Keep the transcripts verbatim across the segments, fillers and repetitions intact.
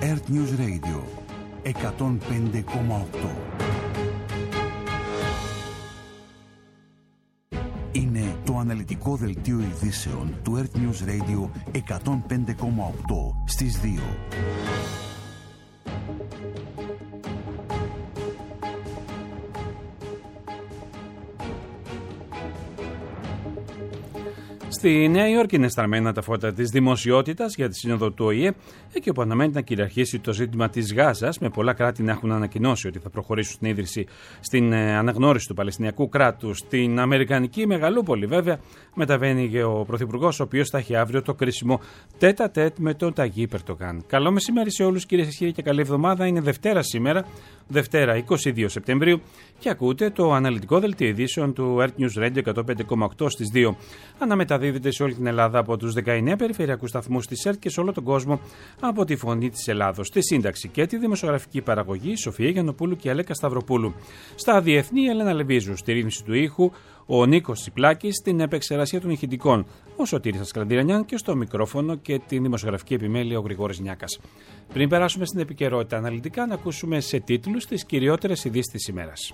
Earth News Radio εκατόν πέντε κόμμα οκτώ. Είναι το αναλυτικό δελτίο ειδήσεων του Earth News Radio εκατόν πέντε κόμμα οκτώ στις δύο. Στη Νέα Υόρκη είναι στραμμένα τα φώτα της δημοσιότητας για τη σύνοδο του Ο Η Ε, εκεί όπου αναμένει να κυριαρχήσει το ζήτημα της Γάζας, με πολλά κράτη να έχουν ανακοινώσει ότι θα προχωρήσουν στην ίδρυση, στην αναγνώριση του Παλαιστινιακού κράτους. Στην Αμερικανική Μεγαλούπολη, βέβαια, μεταβαίνει και ο Πρωθυπουργός, ο οποίος θα έχει αύριο το κρίσιμο τέτα-τέτ με τον Ταγί Ερντογάν. Καλό μεσημέρι σε όλους, κυρίες και κύριοι, και καλή εβδομάδα. Είναι Δευτέρα σήμερα, Δευτέρα είκοσι δύο Σεπτεμβρίου, και ακούτε το αναλυτικό δελτίο ειδήσεων του Earth News Radio εκατόν πέντε κόμμα οκτώ στις δύο. Αναμεταδίδεται σε όλη την Ελλάδα από τους δεκαεννέα περιφερειακούς σταθμούς της ΕΡΤ και σε όλο τον κόσμο από τη Φωνή της Ελλάδος. Στη σύνταξη και τη δημοσιογραφική παραγωγή Σοφία Γιαννοπούλου και Αλέκα Σταυροπούλου. Στα διεθνή, Ελένα Λεβίζου. Στη ρύθμιση του ήχου ο Νίκος Τσιπλάκης, στην επεξεργασία των ηχητικών ο Σωτήρης Ασκλαντηρανιάν και στο μικρόφωνο και την δημοσιογραφική επιμέλεια ο Γρηγόρης Νιάκας. Πριν περάσουμε στην επικαιρότητα αναλυτικά, να ακούσουμε σε τίτλους τις κυριότερες ειδήσεις της ημέρας.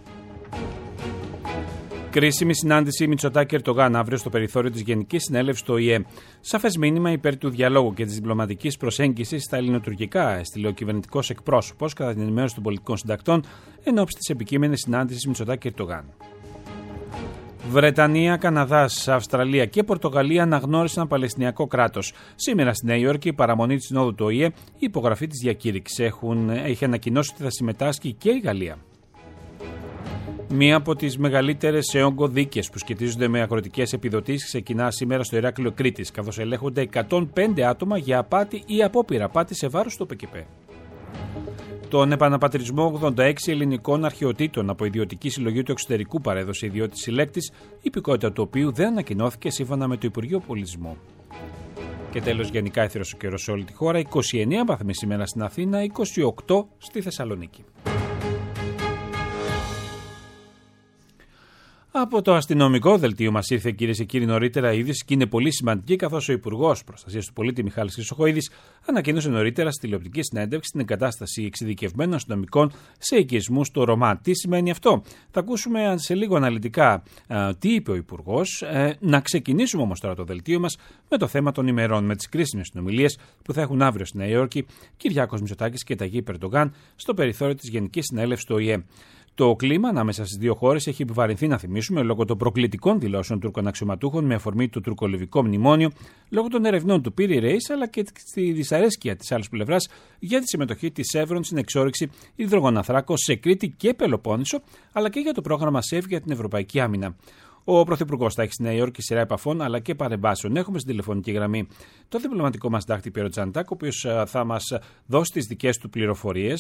Κρίσιμη συνάντηση Μητσοτάκη-Ερντογάν αύριο στο περιθώριο της Γενικής Συνέλευσης του Ο Η Ε. Σαφές μήνυμα υπέρ του διαλόγου και της διπλωματικής προσέγγισης στα ελληνοτουρκικά, έστειλε ο κυβερνητικός εκπρόσωπος κατά την ενημέρωση των πολιτικών συντακτών εν ώψη της επικείμενης συνάντησης Μητσοτάκη-Ερντογάν. Βρετανία, Καναδάς, Αυστραλία και Πορτογαλία αναγνώρισαν Παλαιστινιακό κράτος. Σήμερα στη Νέα Υόρκη, η παραμονή της Συνόδου του Ο Η Ε, η υπογραφή της διακήρυξης έχουν, έχει ανακοινώσει ότι θα συμμετάσχει και η Γαλλία. Μία από τις μεγαλύτερες σε όγκο δίκες που σχετίζονται με αγροτικές επιδοτήσεις ξεκινά σήμερα στο Ηράκλειο Κρήτης, καθώς ελέγχονται εκατόν πέντε άτομα για απάτη ή απόπειρα απάτη σε βάρος του ΠΚΠ. Τον επαναπατρισμό ογδόντα έξι ελληνικών αρχαιοτήτων από ιδιωτική συλλογή του εξωτερικού παρέδωσε ιδιώτης συλλέκτης, η υπηκότητα του οποίου δεν ανακοινώθηκε σύμφωνα με το Υπουργείο Πολιτισμού. Και τέλος, γενικά έθερος ο καιρός σε όλη τη χώρα, είκοσι εννέα βαθμοί σήμερα στην Αθήνα, είκοσι οκτώ στη Θεσσαλονίκη. Από το αστυνομικό δελτίο μας ήρθε, κυρίες και κύριοι, νωρίτερα η είδηση και είναι πολύ σημαντική, καθώς ο Υπουργός Προστασίας του Πολίτη Μιχάλης Χρυσοχοΐδης ανακοίνωσε νωρίτερα στη τηλεοπτική συνέντευξη την εγκατάσταση εξειδικευμένων αστυνομικών σε οικισμούς στο Ρωμά. Τι σημαίνει αυτό? Θα ακούσουμε σε λίγο αναλυτικά α, τι είπε ο Υπουργός. Ε, να ξεκινήσουμε όμως τώρα το δελτίο μας με το θέμα των ημερών, με τις κρίσιμες συνομιλίες που θα έχουν αύριο στη Νέα Υόρκη Κυριάκος Μητσοτάκης και Ταγί Ερντογάν στο περιθώριο της Γενικής Συνέλευσης του Ο Η Ε. Το κλίμα ανάμεσα στις δύο χώρες έχει επιβαρυνθεί, να θυμίσουμε, λόγω των προκλητικών δηλώσεων Τούρκων αξιωματούχων με αφορμή το τουρκολιβικό μνημόνιο, λόγω των ερευνών του Πύρη Ρέις, αλλά και στη δυσαρέσκεια της άλλης πλευράς για τη συμμετοχή της Chevron στην εξόρυξη υδρογοναθράκων σε Κρήτη και Πελοπόννησο, αλλά και για το πρόγραμμα ΣΕΦ για την Ευρωπαϊκή Άμυνα. Ο Πρωθυπουργός θα έχει στη Νέα Υόρκη σειρά επαφών αλλά και παρεμβάσεων. Έχουμε στην τηλεφωνική γραμμή το διπλωματικό μας συντάκτη Πιέρο Τζανετάκο, ο οποίος θα μας δώσει τις δικές του πληροφορίες.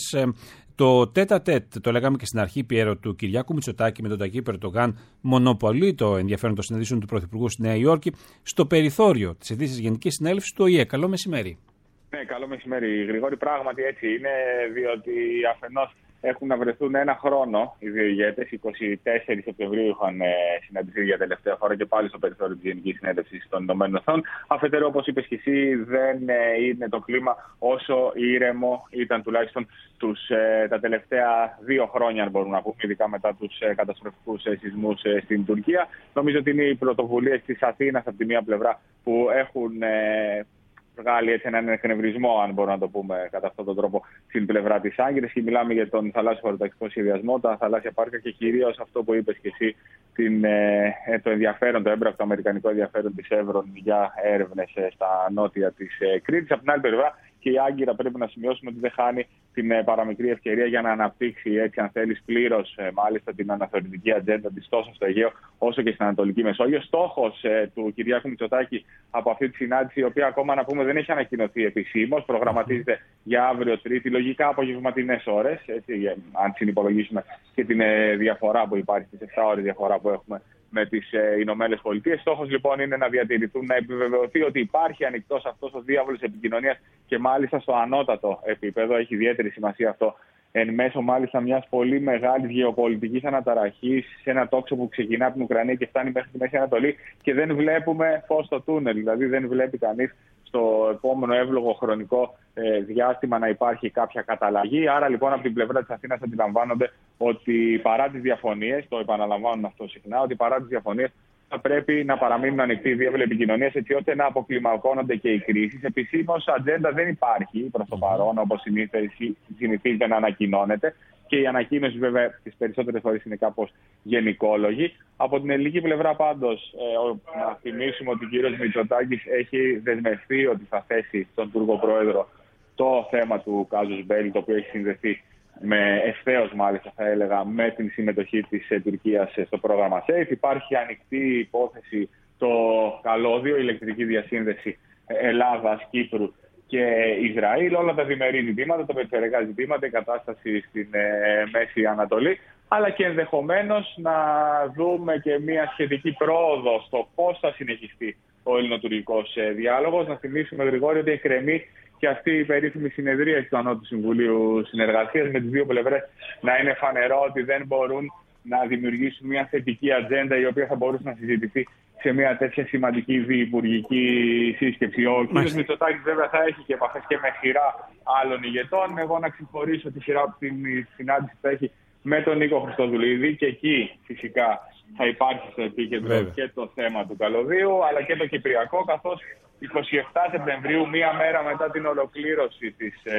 Το τέτα-τέτ, το λέγαμε και στην αρχή, Πιέρο, του Κυριάκου Μητσοτάκη με τον Ταγί Ερντογάν, μονοπολεί το ενδιαφέρον των συναντήσεων του Πρωθυπουργού στη Νέα Υόρκη στο περιθώριο της ετήσιας Γενικής Συνέλευσης του Ο Η Ε. Καλό μεσημέρι. Ναι, καλό μεσημέρι, Γρηγόρη. Πράγματι έτσι είναι, διότι αφενός έχουν να βρεθούν ένα χρόνο οι δύο ηγέτες. εικοστή τέταρτη Σεπτεμβρίου είχαν ε, συναντηθεί για τελευταία φορά και πάλι στο περιθώριο της Γενικής Συνέλευσης των Ηνωμένων Εθνών. Αφετέρου, όπως είπες και εσύ, δεν ε, είναι το κλίμα όσο ήρεμο ήταν τουλάχιστον τους, ε, τα τελευταία δύο χρόνια, αν μπορούμε να πούμε, ειδικά μετά τους ε, καταστροφικούς ε, σεισμούς ε, στην Τουρκία. Νομίζω ότι είναι οι πρωτοβουλίες της Αθήνας από τη μία πλευρά που έχουν Ε, βγάλει έτσι έναν εκνευρισμό, αν μπορούμε να το πούμε κατά αυτόν τον τρόπο, στην πλευρά της Άγκυρας, και μιλάμε για τον θαλάσσιο χωροταξικό σχεδιασμό, τα θαλάσσια πάρκα και κυρίως αυτό που είπες και εσύ, την, ε, το ενδιαφέρον, το έμπρακτο αμερικανικό ενδιαφέρον της Chevron για έρευνες ε, στα νότια της ε, Κρήτης. Από την άλλη πλευρά, και η Άγκυρα πρέπει να σημειώσουμε ότι δεν χάνει την ε, παραμικρή ευκαιρία για να αναπτύξει, έτσι αν θέλεις, πλήρως ε, μάλιστα την αναθεωρητική ατζέντα της τόσο στο Αιγαίο όσο και στην Ανατολική Μεσόγειο. Στόχος ε, του Κυριάκου Μητσοτάκη από αυτή τη συνάντηση, η οποία ακόμα να πούμε δεν έχει ανακοινωθεί επισήμως, προγραμματίζεται για αύριο Τρίτη, λογικά απογευματινές ώρες, έτσι, αν συνυπολογίσουμε και την ε, διαφορά που υπάρχει, τις επτά ώρες διαφορά που έχουμε με τις ε, Ηνωμένες Πολιτείες. Στόχος λοιπόν είναι να διατηρηθούν, να επιβεβαιωθεί ότι υπάρχει ανοιχτός αυτός ο διάβολος επικοινωνίας και μάλιστα στο ανώτατο επίπεδο. Έχει ιδιαίτερη σημασία αυτό εν μέσω μάλιστα μιας πολύ μεγάλης γεωπολιτικής αναταραχής, σε ένα τόξο που ξεκινά από την Ουκρανία και φτάνει μέχρι τη Μέση Ανατολή και δεν βλέπουμε φως στο τούνελ. Δηλαδή δεν βλέπει κανείς στο επόμενο εύλογο χρονικό ε, διάστημα να υπάρχει κάποια καταλλαγή. Άρα λοιπόν από την πλευρά της Αθήνας αντιλαμβάνονται ότι παρά τις διαφωνίες, το επαναλαμβάνουν αυτό συχνά, ότι παρά τις διαφωνίες θα πρέπει να παραμείνουν ανοιχτοί οι διάβλοι επικοινωνίας έτσι ώστε να αποκλιμακώνονται και οι κρίσεις. Επισήμως ατζέντα δεν υπάρχει προς το παρόν, όπως συνηθίζεται να ανακοινώνεται. Και η ανακοίνωση, βέβαια, τις περισσότερες φορές είναι κάπως γενικόλογη. Από την ελληνική πλευρά, πάντως, ε, να θυμίσουμε ότι ο κύριος Μητσοτάκης έχει δεσμευτεί ότι θα θέσει στον Τούρκο Πρόεδρο το θέμα του Κάζους Μπέλι, το οποίο έχει συνδεθεί με ευθέως, μάλιστα, θα έλεγα, με την συμμετοχή της ε, Τουρκίας στο πρόγραμμα ΣΕΙΦ. Υπάρχει ανοιχτή υπόθεση το καλώδιο, ηλεκτρική διασύνδεση Ελλάδας-Κύπρου και Ισραήλ, όλα τα διμερεί ζητήματα, τα περιφερειακά ζητήματα, η κατάσταση στην ε, Μέση Ανατολή, αλλά και ενδεχομένως να δούμε και μια σχετική πρόοδο στο πώς θα συνεχιστεί ο ελληνοτουρκικός ε, διάλογος. Να θυμίσουμε, Γρηγόρη, ότι εκκρεμεί και αυτή η περίφημη συνεδρίαση του Ανώτου Συμβουλίου Συνεργασίας, με τις δύο πλευρές να είναι φανερό ότι δεν μπορούν να δημιουργήσουν μια θετική ατζέντα η οποία θα μπορούσε να συζητηθεί σε μια τέτοια σημαντική διυπουργική σύσκεψη. Ο κ. Μητσοτάκης βέβαια θα έχει και επαφές και με σειρά άλλων ηγετών. Εγώ να ξεχωρίσω τη σειρά από την συνάντηση που θα έχει με τον Νίκο Χριστοδουλίδη, και εκεί φυσικά θα υπάρχει στο επίκεντρο βέβαια και το θέμα του καλωδίου, αλλά και το κυπριακό, καθώς εικοστή εβδόμη Σεπτεμβρίου, μία μέρα μετά την ολοκλήρωση της ε,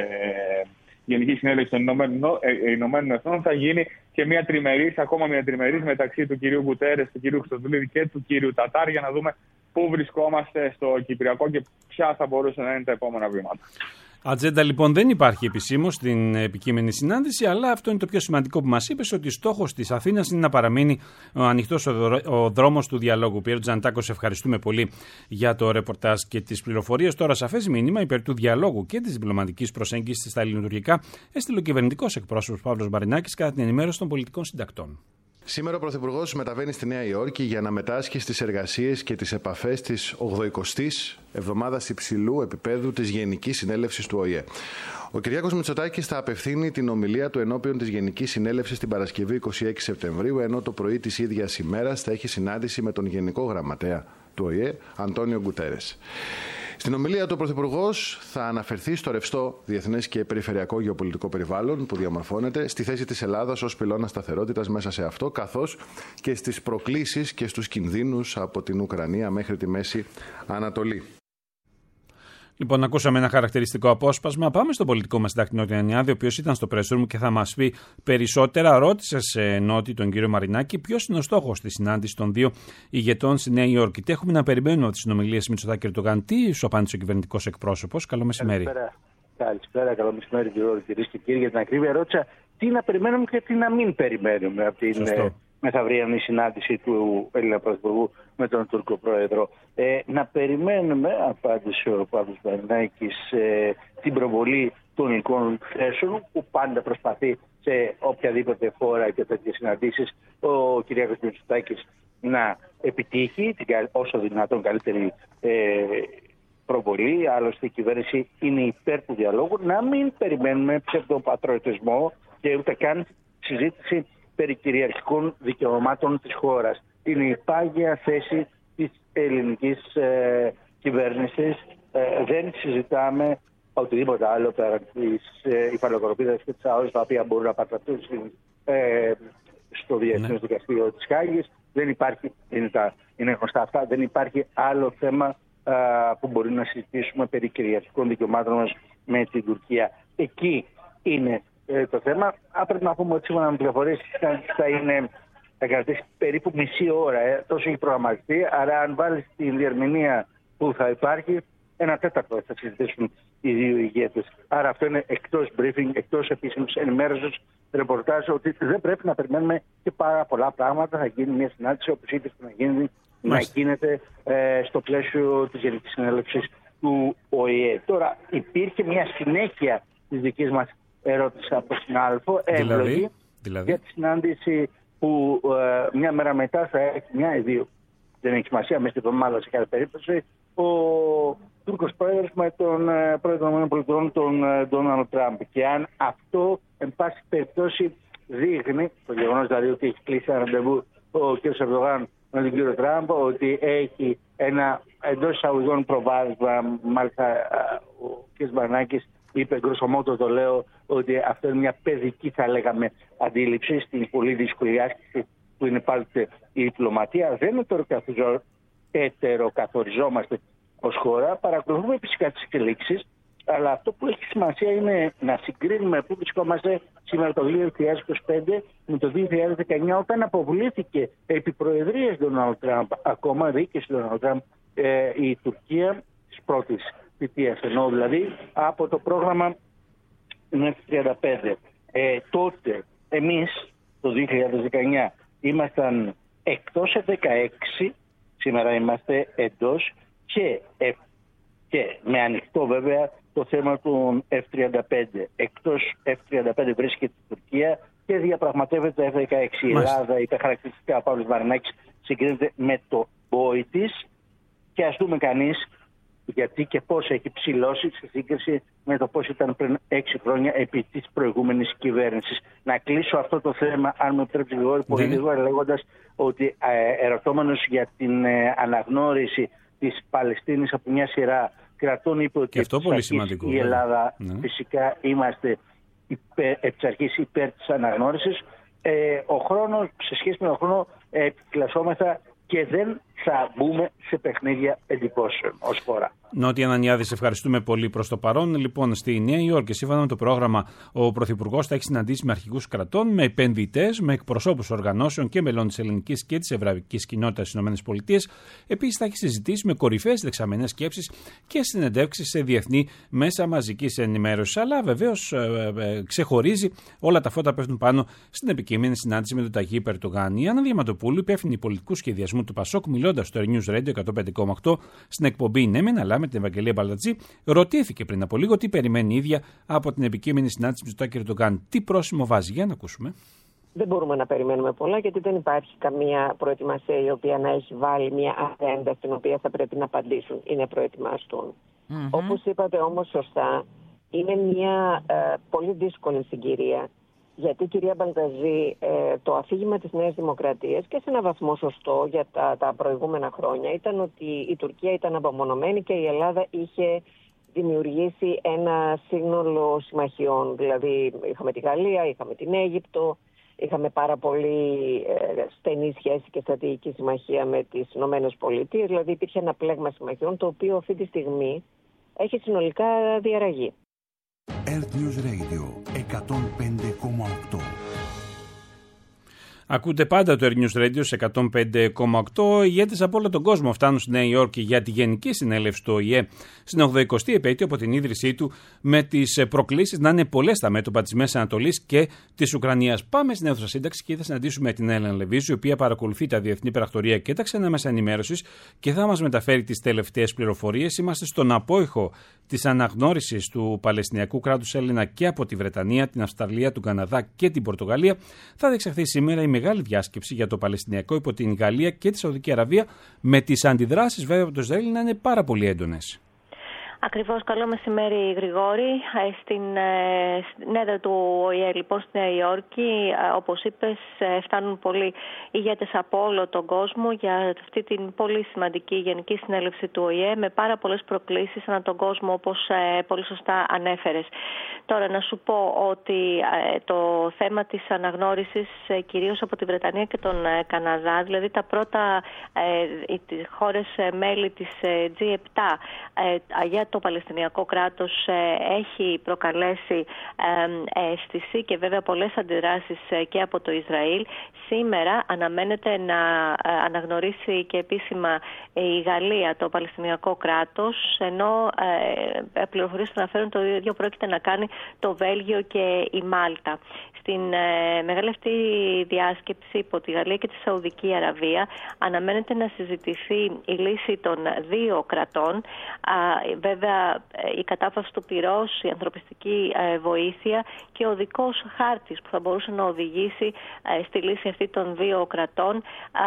Γενικής Συνέλευσης των Ηνωμένων Εθνών, θα γίνει και μια τριμερής, ακόμα μια τριμερής μεταξύ του κυρίου Γκουτέρες, του κυρίου Χριστοδουλίδη και του κυρίου Τατάρ, για να δούμε πού βρισκόμαστε στο Κυπριακό και ποια θα μπορούσαν να είναι τα επόμενα βήματα. Ατζέντα λοιπόν δεν υπάρχει επισήμως στην επικείμενη συνάντηση, αλλά αυτό είναι το πιο σημαντικό που μας είπες, ότι στόχος της Αθήνας είναι να παραμείνει ανοιχτός ο δρόμος του διαλόγου. Πιέρο Τζανετάκο, σε ευχαριστούμε πολύ για το ρεπορτάζ και τις πληροφορίες. Τώρα, σαφές μήνυμα υπέρ του διαλόγου και της διπλωματικής προσέγγισης στα ελληνοτουρκικά έστειλε ο κυβερνητικός εκπρόσωπος Παύλος Μπαρινάκης κατά την ενημέρωση των πολιτικών συντακτών. Σήμερα ο Πρωθυπουργός μεταβαίνει στη Νέα Υόρκη για να μετάσχει στις εργασίες και τις επαφές της ογδοηκοστής εβδομάδας υψηλού επίπεδου της Γενικής Συνέλευσης του Ο Η Ε. Ο Κυριάκος Μητσοτάκης θα απευθύνει την ομιλία του ενώπιον της Γενικής Συνέλευσης την Παρασκευή εικοστή έκτη Σεπτεμβρίου, ενώ το πρωί της ίδιας ημέρας θα έχει συνάντηση με τον Γενικό Γραμματέα του Ο Η Ε, Αντώνιο Γκουτέρες. Στην ομιλία του ο Πρωθυπουργός θα αναφερθεί στο ρευστό διεθνές και περιφερειακό γεωπολιτικό περιβάλλον που διαμορφώνεται, στη θέση της Ελλάδας ως πυλώνα σταθερότητας μέσα σε αυτό, καθώς και στις προκλήσεις και στους κινδύνους από την Ουκρανία μέχρι τη Μέση Ανατολή. Λοιπόν, ακούσαμε ένα χαρακτηριστικό απόσπασμα. Πάμε στον πολιτικό μας συντάκτη Νότι Ανιάδη, ο οποίος ήταν στο press room και θα μας πει περισσότερα. Ρώτησε σε Νότι τον κύριο Μαρινάκη ποιος είναι ο στόχος της συνάντησης των δύο ηγετών στη Νέα Υόρκη. Τι έχουμε να περιμένουμε από τις συνομιλίες Μητσοτάκη και Ερντογάν. Τι σου απάντησε ο κυβερνητικός εκπρόσωπος. Καλό μεσημέρι. Καλησπέρα, Καλησπέρα καλό μεσημέρι, κυρίες και κύριοι. Για την ακρίβεια, ρώτησα τι να περιμένουμε και τι να μην περιμένουμε από την Σωστό. μεθαυριανή συνάντηση του Έλληνα Πρωθυπουργού με τον Τούρκο Πρόεδρο. Ε, να περιμένουμε, απάντησε ο Παύλος Μπαρινάκης, ε, την προβολή των εικόνων θέσεων που πάντα προσπαθεί σε οποιαδήποτε φόρα και τέτοιες συναντήσεις ο Κυριάκος Μητσοτάκης να επιτύχει την, όσο δυνατόν καλύτερη ε, προβολή. Άλλωστε η κυβέρνηση είναι υπέρ του διαλόγου. Να μην περιμένουμε ψευδοπατριωτισμό και ούτε καν συζήτηση περί κυριαρχικών δικαιωμάτων της χώρας. Είναι η πάγια θέση της ελληνικής ε, κυβέρνησης. Ε, δεν συζητάμε οτιδήποτε άλλο πέρα της ε, υφαλοκροπίδας και της ΑΟΣ, τα οποία μπορούν να πατραστούν ε, στο Διεθνές ναι. Δικαστήριο της Χάγης. Δεν υπάρχει, είναι, τα, είναι γνωστά αυτά, δεν υπάρχει άλλο θέμα α, που μπορεί να συζητήσουμε περί κυριαρχικών δικαιωμάτων μας με την Τουρκία. Εκεί είναι ε, το θέμα. Α, πρέπει να πούμε ότι σύμφωνα με πληροφορίες θα είναι... θα κρατήσει περίπου μισή ώρα, ε, τόσο έχει προγραμματιστεί. Άρα, αν βάλει την διερμηνία που θα υπάρχει, ένα τέταρτο θα συζητήσουν οι δύο ηγέτες. Άρα, αυτό είναι εκτός briefing, εκτός επίσημης ενημέρωσης, ρεπορτάζ, ότι δεν πρέπει να περιμένουμε και πάρα πολλά πράγματα. Θα γίνει μια συνάντηση, όπως είπε, να, γίνει, να γίνεται ε, στο πλαίσιο της Γενικής Συνέλευσης του Ο Η Ε. Τώρα, υπήρχε μια συνέχεια της δικής μας ερώτησης από την ΑΛΦΟ, εύλογη, δηλαδή, για τη συνάντηση που ε, μια μέρα μετά θα έχει μια ή δύο, δεν έχει σημασία, μέσα στην εβδομάδα σε κάθε περίπτωση, ο Τούρκος Πρόεδρος με τον ε, Πρόεδρο των ΗΠΑ, τον Ντόναλντ Τραμπ. Και αν αυτό, εν πάση περιπτώσει, δείχνει, το γεγονός δηλαδή ότι έχει κλείσει ένα ραντεβού ο κ. Ερντογάν με τον κύριο Τραμπ, ότι έχει ένα εντός εισαγωγικών προβάδισμα. Μάλιστα ο κ. Βαρνάκης είπε, γκροσομότο το λέω, ότι αυτό είναι μια παιδική, θα λέγαμε, αντίληψη στην πολύ δύσκολη άσκηση που είναι πάντοτε η διπλωματία. Δεν ετεροκαθοριζόμαστε ως χώρα, παρακολουθούμε φυσικά τις εξελίξεις, αλλά αυτό που έχει σημασία είναι να συγκρίνουμε πού βρισκόμαστε σήμερα το δύο χιλιάδες είκοσι πέντε με το δύο χιλιάδες δεκαεννιά, όταν αποβλήθηκε επί προεδρίας Ντόναλντ Τραμπ, ακόμα διοίκηση Ντόναλντ Τραμπ, ε, η Τουρκία της πρώτης θητείας, ενώ δηλαδή από το πρόγραμμα εφ τριάντα πέντε. Ε, τότε εμείς το δύο χιλιάδες δεκαεννιά ήμασταν εκτός εφ δεκαέξι, σήμερα είμαστε εντός και, ε, και με ανοιχτό βέβαια το θέμα του εφ τριάντα πέντε. Εκτός εφ τριάντα πέντε βρίσκεται η Τουρκία και διαπραγματεύεται το εφ δεκαέξι. Η Ελλάδα, είπε χαρακτηριστικά ο Παύλος Βαρνάκης, συγκρίνεται με το μπόι της, και ας δούμε κανείς γιατί και πώς έχει ψηλώσει σε σύγκριση με το πώς ήταν πριν έξι χρόνια επί της προηγούμενης κυβέρνησης. Να κλείσω αυτό το θέμα, αν μου επιτρέψει Γρηγόρη, πολύ γρήγορα, λέγοντας ότι ε, ερωτώμενος για την ε, αναγνώριση της Παλαιστίνης από μια σειρά κρατών, είπε ότι η Ελλάδα ναι. φυσικά είμαστε υπέρ, επ' της αρχής υπέρ της αναγνώρισης. Ε, ο χρόνος, σε σχέση με τον χρόνο, ε, επικλασσόμεθα και δεν θα μπούμε σε παιχνίδια εντυπώσεων ως χώρα. Νότια Ανανιάδη, σε ευχαριστούμε πολύ προς το παρόν. Λοιπόν, στη Νέα Υόρκη, σύμφωνα με το πρόγραμμα, ο Πρωθυπουργός θα έχει συναντήσει με αρχηγούς κρατών, με επενδυτές, με εκπροσώπους οργανώσεων και μελών της ελληνικής και της εβραϊκής κοινότητας στις ΗΠΑ. Επίσης, θα έχει συζητήσει με κορυφαίες δεξαμενές σκέψεις και συνεντεύξεις σε διεθνή μέσα μαζικής ενημέρωσης. Αλλά βεβαίως ε, ε, ξεχωρίζει, όλα τα φώτα πέφτουν πάνω στην επικείμενη συνάντηση με τον Ταγί Ερντογάν. Η Άννα Διαματοπούλου, υπεύθυνη πολιτικού σχεδιασμού του Πασόκ, μιλώντας στο Air News Radio εκατόν πέντε κόμμα οκτώ στην εκπομπή Ναι Μεν, αλλά με την Ευαγγελία Μπαλτατζή, ρωτήθηκε πριν από λίγο τι περιμένει η ίδια από την επικείμενη συνάντηση με τον Τάκη Ερντογάν. Τι πρόσημο βάζει, για να ακούσουμε. Δεν μπορούμε να περιμένουμε πολλά, γιατί δεν υπάρχει καμία προετοιμασία η οποία να έχει βάλει μια ατζέντα στην οποία θα πρέπει να απαντήσουν ή να προετοιμαστούν. Mm-hmm. Όπως είπατε όμως σωστά, είναι μια ε, πολύ δύσκολη συγκυρία. Γιατί η κυρία Μπαλταζή, ε, το αφήγημα της Νέας Δημοκρατίας, και σε ένα βαθμό σωστό για τα, τα προηγούμενα χρόνια, ήταν ότι η Τουρκία ήταν απομονωμένη και η Ελλάδα είχε δημιουργήσει ένα σύνολο συμμαχιών. Δηλαδή είχαμε τη Γαλλία, είχαμε την Αίγυπτο, είχαμε πάρα πολύ ε, στενή σχέση και στρατηγική συμμαχία με τις Ηνωμένες Πολιτείες. Δηλαδή υπήρχε ένα πλέγμα συμμαχιών, το οποίο αυτή τη στιγμή έχει συνολικά διαραγεί. Earth News Radio εκατόν πέντε κόμμα οκτώ. Ακούτε πάντα το Air News Radio σε εκατόν πέντε κόμμα οκτώ. Ηγέτες από όλο τον κόσμο φτάνουν στη Νέα Υόρκη για τη Γενική Συνέλευση του Ο Η Ε στην ογδοηκοστή επέτειο από την ίδρυσή του, με τις προκλήσεις να είναι πολλές στα μέτωπα της Μέσης Ανατολής και της Ουκρανίας. Πάμε στην αίθουσα σύνταξη και θα συναντήσουμε την Έλενα Λεβίζου, η οποία παρακολουθεί τα διεθνή πρακτορία και τα ξένα μέσα ενημέρωσης και θα μας μεταφέρει τις τελευταίες πληροφορίες. Είμαστε στον απόϊχο της αναγνώρισης του Παλαιστινιακού κράτους Έλληνα και από τη Βρετανία, την Αυστραλία, τον Καναδά και την Πορτογαλία. Θα διεξαχθεί σήμερα η μεγάλη διάσκεψη για το Παλαιστινιακό υπό την Γαλλία και τη Σαουδική Αραβία, με τις αντιδράσεις βέβαια από το Ισραήλ να είναι πάρα πολύ έντονες. Ακριβώς. Καλό μεσημέρι, Γρηγόρη. Στην, στην έδρα του Ο Η Ε, λοιπόν, στη Νέα Υόρκη, όπως είπες, φτάνουν πολλοί ηγέτες από όλο τον κόσμο για αυτή την πολύ σημαντική Γενική Συνέλευση του Ο Η Ε, με πάρα πολλές προκλήσεις ανά τον κόσμο, όπως πολύ σωστά ανέφερες. Τώρα, να σου πω ότι το θέμα της αναγνώρισης, κυρίως από τη Βρετανία και τον Καναδά, δηλαδή τα πρώτα οι χώρες μέλη της τζι επτά για το Παλαιστινιακό κράτος, έχει προκαλέσει αίσθηση και βέβαια πολλές αντιδράσεις και από το Ισραήλ. Σήμερα αναμένεται να αναγνωρίσει και επίσημα η Γαλλία το Παλαιστινιακό κράτος, ενώ πληροφορίες που αναφέρουν το ίδιο πρόκειται να κάνει το Βέλγιο και η Μάλτα. Στην ε, μεγάλη αυτή διάσκεψη υπό τη Γαλλία και τη Σαουδική Αραβία αναμένεται να συζητηθεί η λύση των δύο κρατών. Α, βέβαια βέβαια η κατάφαση του πυρός, η ανθρωπιστική βοήθεια και ο δικός χάρτης που θα μπορούσε να οδηγήσει στη λύση αυτή των δύο κρατών,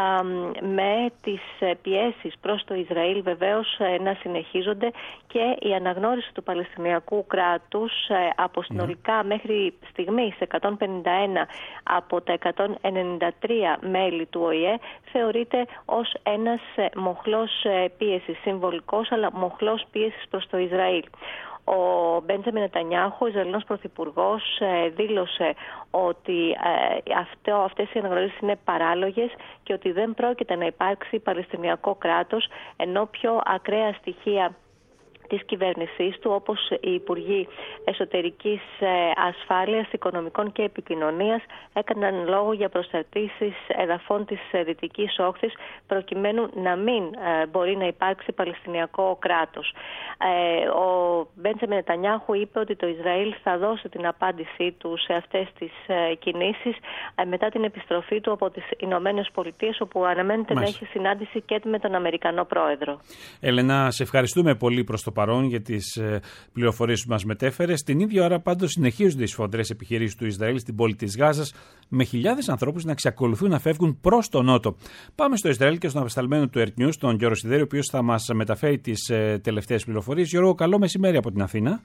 με τις πιέσεις προς το Ισραήλ βεβαίως να συνεχίζονται και η αναγνώριση του Παλαιστινιακού κράτους από συνολικά μέχρι στιγμής εκατόν πενήντα ένα από τα εκατόν ενενήντα τρία μέλη του Ο Η Ε θεωρείται ως ένας μοχλός πίεσης, συμβολικός αλλά μοχλός πίεσης προς το Ισραήλ. Ο Μπέντζαμιν Νετανιάχου, ο Ισραηλινός Πρωθυπουργός, δήλωσε ότι αυτό, αυτές οι αναγνωρίσεις είναι παράλογες και ότι δεν πρόκειται να υπάρξει Παλαιστινιακό κράτος, ενώ πιο ακραία στοιχεία της κυβέρνησής του, όπως οι Υπουργοί Εσωτερικής Ασφάλειας, Οικονομικών και Επικοινωνίας, έκαναν λόγο για προσαρτήσεις εδαφών της Δυτικής Όχθης, προκειμένου να μην μπορεί να υπάρξει Παλαιστινιακό κράτος. Ο Μπέντζαμιν Νετανιάχου είπε ότι το Ισραήλ θα δώσει την απάντησή του σε αυτές τις κινήσεις μετά την επιστροφή του από τις Ηνωμένες Πολιτείες, όπου αναμένεται Μάλιστα. να έχει συνάντηση και με τον Αμερικανό Πρόεδρο. Έλενα, σε ευχαριστούμε πολύ προς το παρόν για τις πληροφορίες που μας μετέφερες. Την ίδια ώρα πάντως συνεχίζονται οι σφοδρές επιχειρήσεις του Ισραήλ στην πόλη της Γάζας, με χιλιάδες ανθρώπους να εξακολουθούν να φεύγουν προς τον νότο. Πάμε στο Ισραήλ και στον απεσταλμένο του Earth News, τον Γιώργο Σιδέρη, ο οποίος θα μας μεταφέρει τις τελευταίες πληροφορίες. Γιώργο, καλό μεσημέρι από την Αθήνα.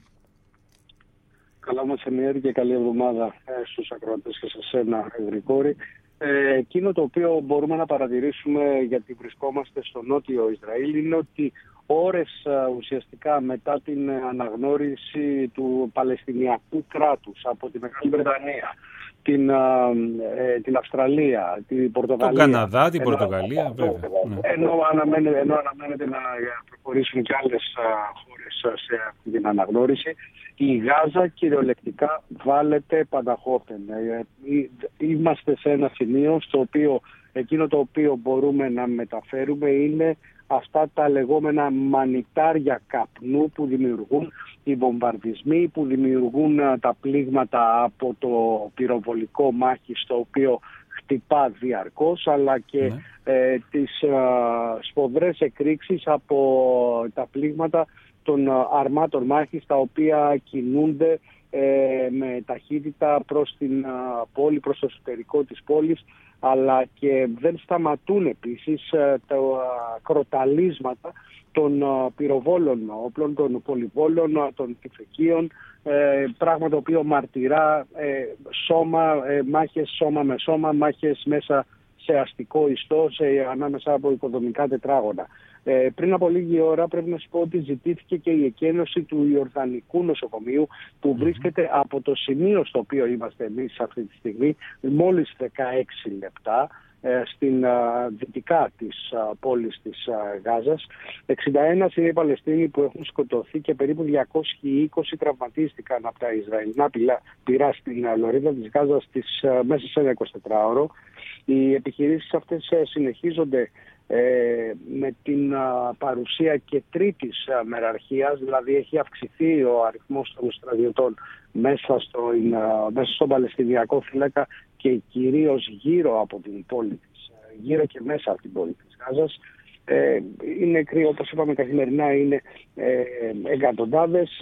Καλό μεσημέρι και καλή εβδομάδα στους ακροατές και σε σένα, Γρηγόρη. Ε, εκείνο το οποίο μπορούμε να παρατηρήσουμε, γιατί βρισκόμαστε στο νότιο Ισραήλ, είναι ότι ώρες ουσιαστικά μετά την αναγνώριση του Παλαιστινιακού κράτους από τη Μεγάλη Βρετανία, την, ε, την Αυστραλία, την Πορτογαλία, τον Καναδά, την Πορτογαλία, ενώ, βέβαια. Ναι. Ενώ, αναμένεται, ενώ αναμένεται να προχωρήσουν και άλλες χώρες σε αυτή την αναγνώριση, η Γάζα κυριολεκτικά βάλεται πανταχώθεν. Είμαστε σε ένα σημείο στο οποίο εκείνο το οποίο μπορούμε να μεταφέρουμε είναι αυτά τα λεγόμενα μανιτάρια καπνού που δημιουργούν οι βομβαρδισμοί, που δημιουργούν τα πλήγματα από το πυροβολικό μάχη στο οποίο χτυπά διαρκώς, αλλά και ναι. ε, τις ε, σφοδρές εκρήξεις από τα πλήγματα των αρμάτων μάχης, τα οποία κινούνται ε, με ταχύτητα προς την ε, πόλη, προς το εσωτερικό της πόλης, αλλά και δεν σταματούν επίσης ε, τα ε, κροταλίσματα των ε, πυροβόλων όπλων, των πολυβόλων, ε, των τυφεκίων, ε, πράγμα το οποίο μαρτυρά ε, σώμα, ε, μάχες σώμα με σώμα, μάχες μέσα σε αστικό ιστό, σε, ανάμεσα από οικοδομικά τετράγωνα. Ε, πριν από λίγη ώρα πρέπει να σου πω ότι ζητήθηκε και η εκένωση του Ιορδανικού νοσοκομείου, που mm-hmm. βρίσκεται από το σημείο στο οποίο είμαστε εμείς αυτή τη στιγμή μόλις δεκαέξι λεπτά ε, στην α, δυτικά της α, πόλης της α, Γάζας. εξήντα ένα είναι οι Παλαιστίνοι που έχουν σκοτωθεί και περίπου διακόσιοι είκοσι τραυματίστηκαν από τα Ισραηλινά πυρά στην α, λωρίδα της Γάζας στις, α, μέσα σε ένα εικοσιτετράωρο. Οι επιχειρήσεις αυτές α, συνεχίζονται Ε, με την α, παρουσία και τρίτης α, μεραρχίας, δηλαδή έχει αυξηθεί ο αριθμός των στρατιωτών μέσα, στο, α, μέσα στον Παλαιστινιακό φύλακα και κυρίως γύρω από την πόλη της, γύρω και μέσα από την πόλη της Γάζας. Ε, είναι νεκροί, όπως είπαμε, καθημερινά είναι ε, εκατοντάδες,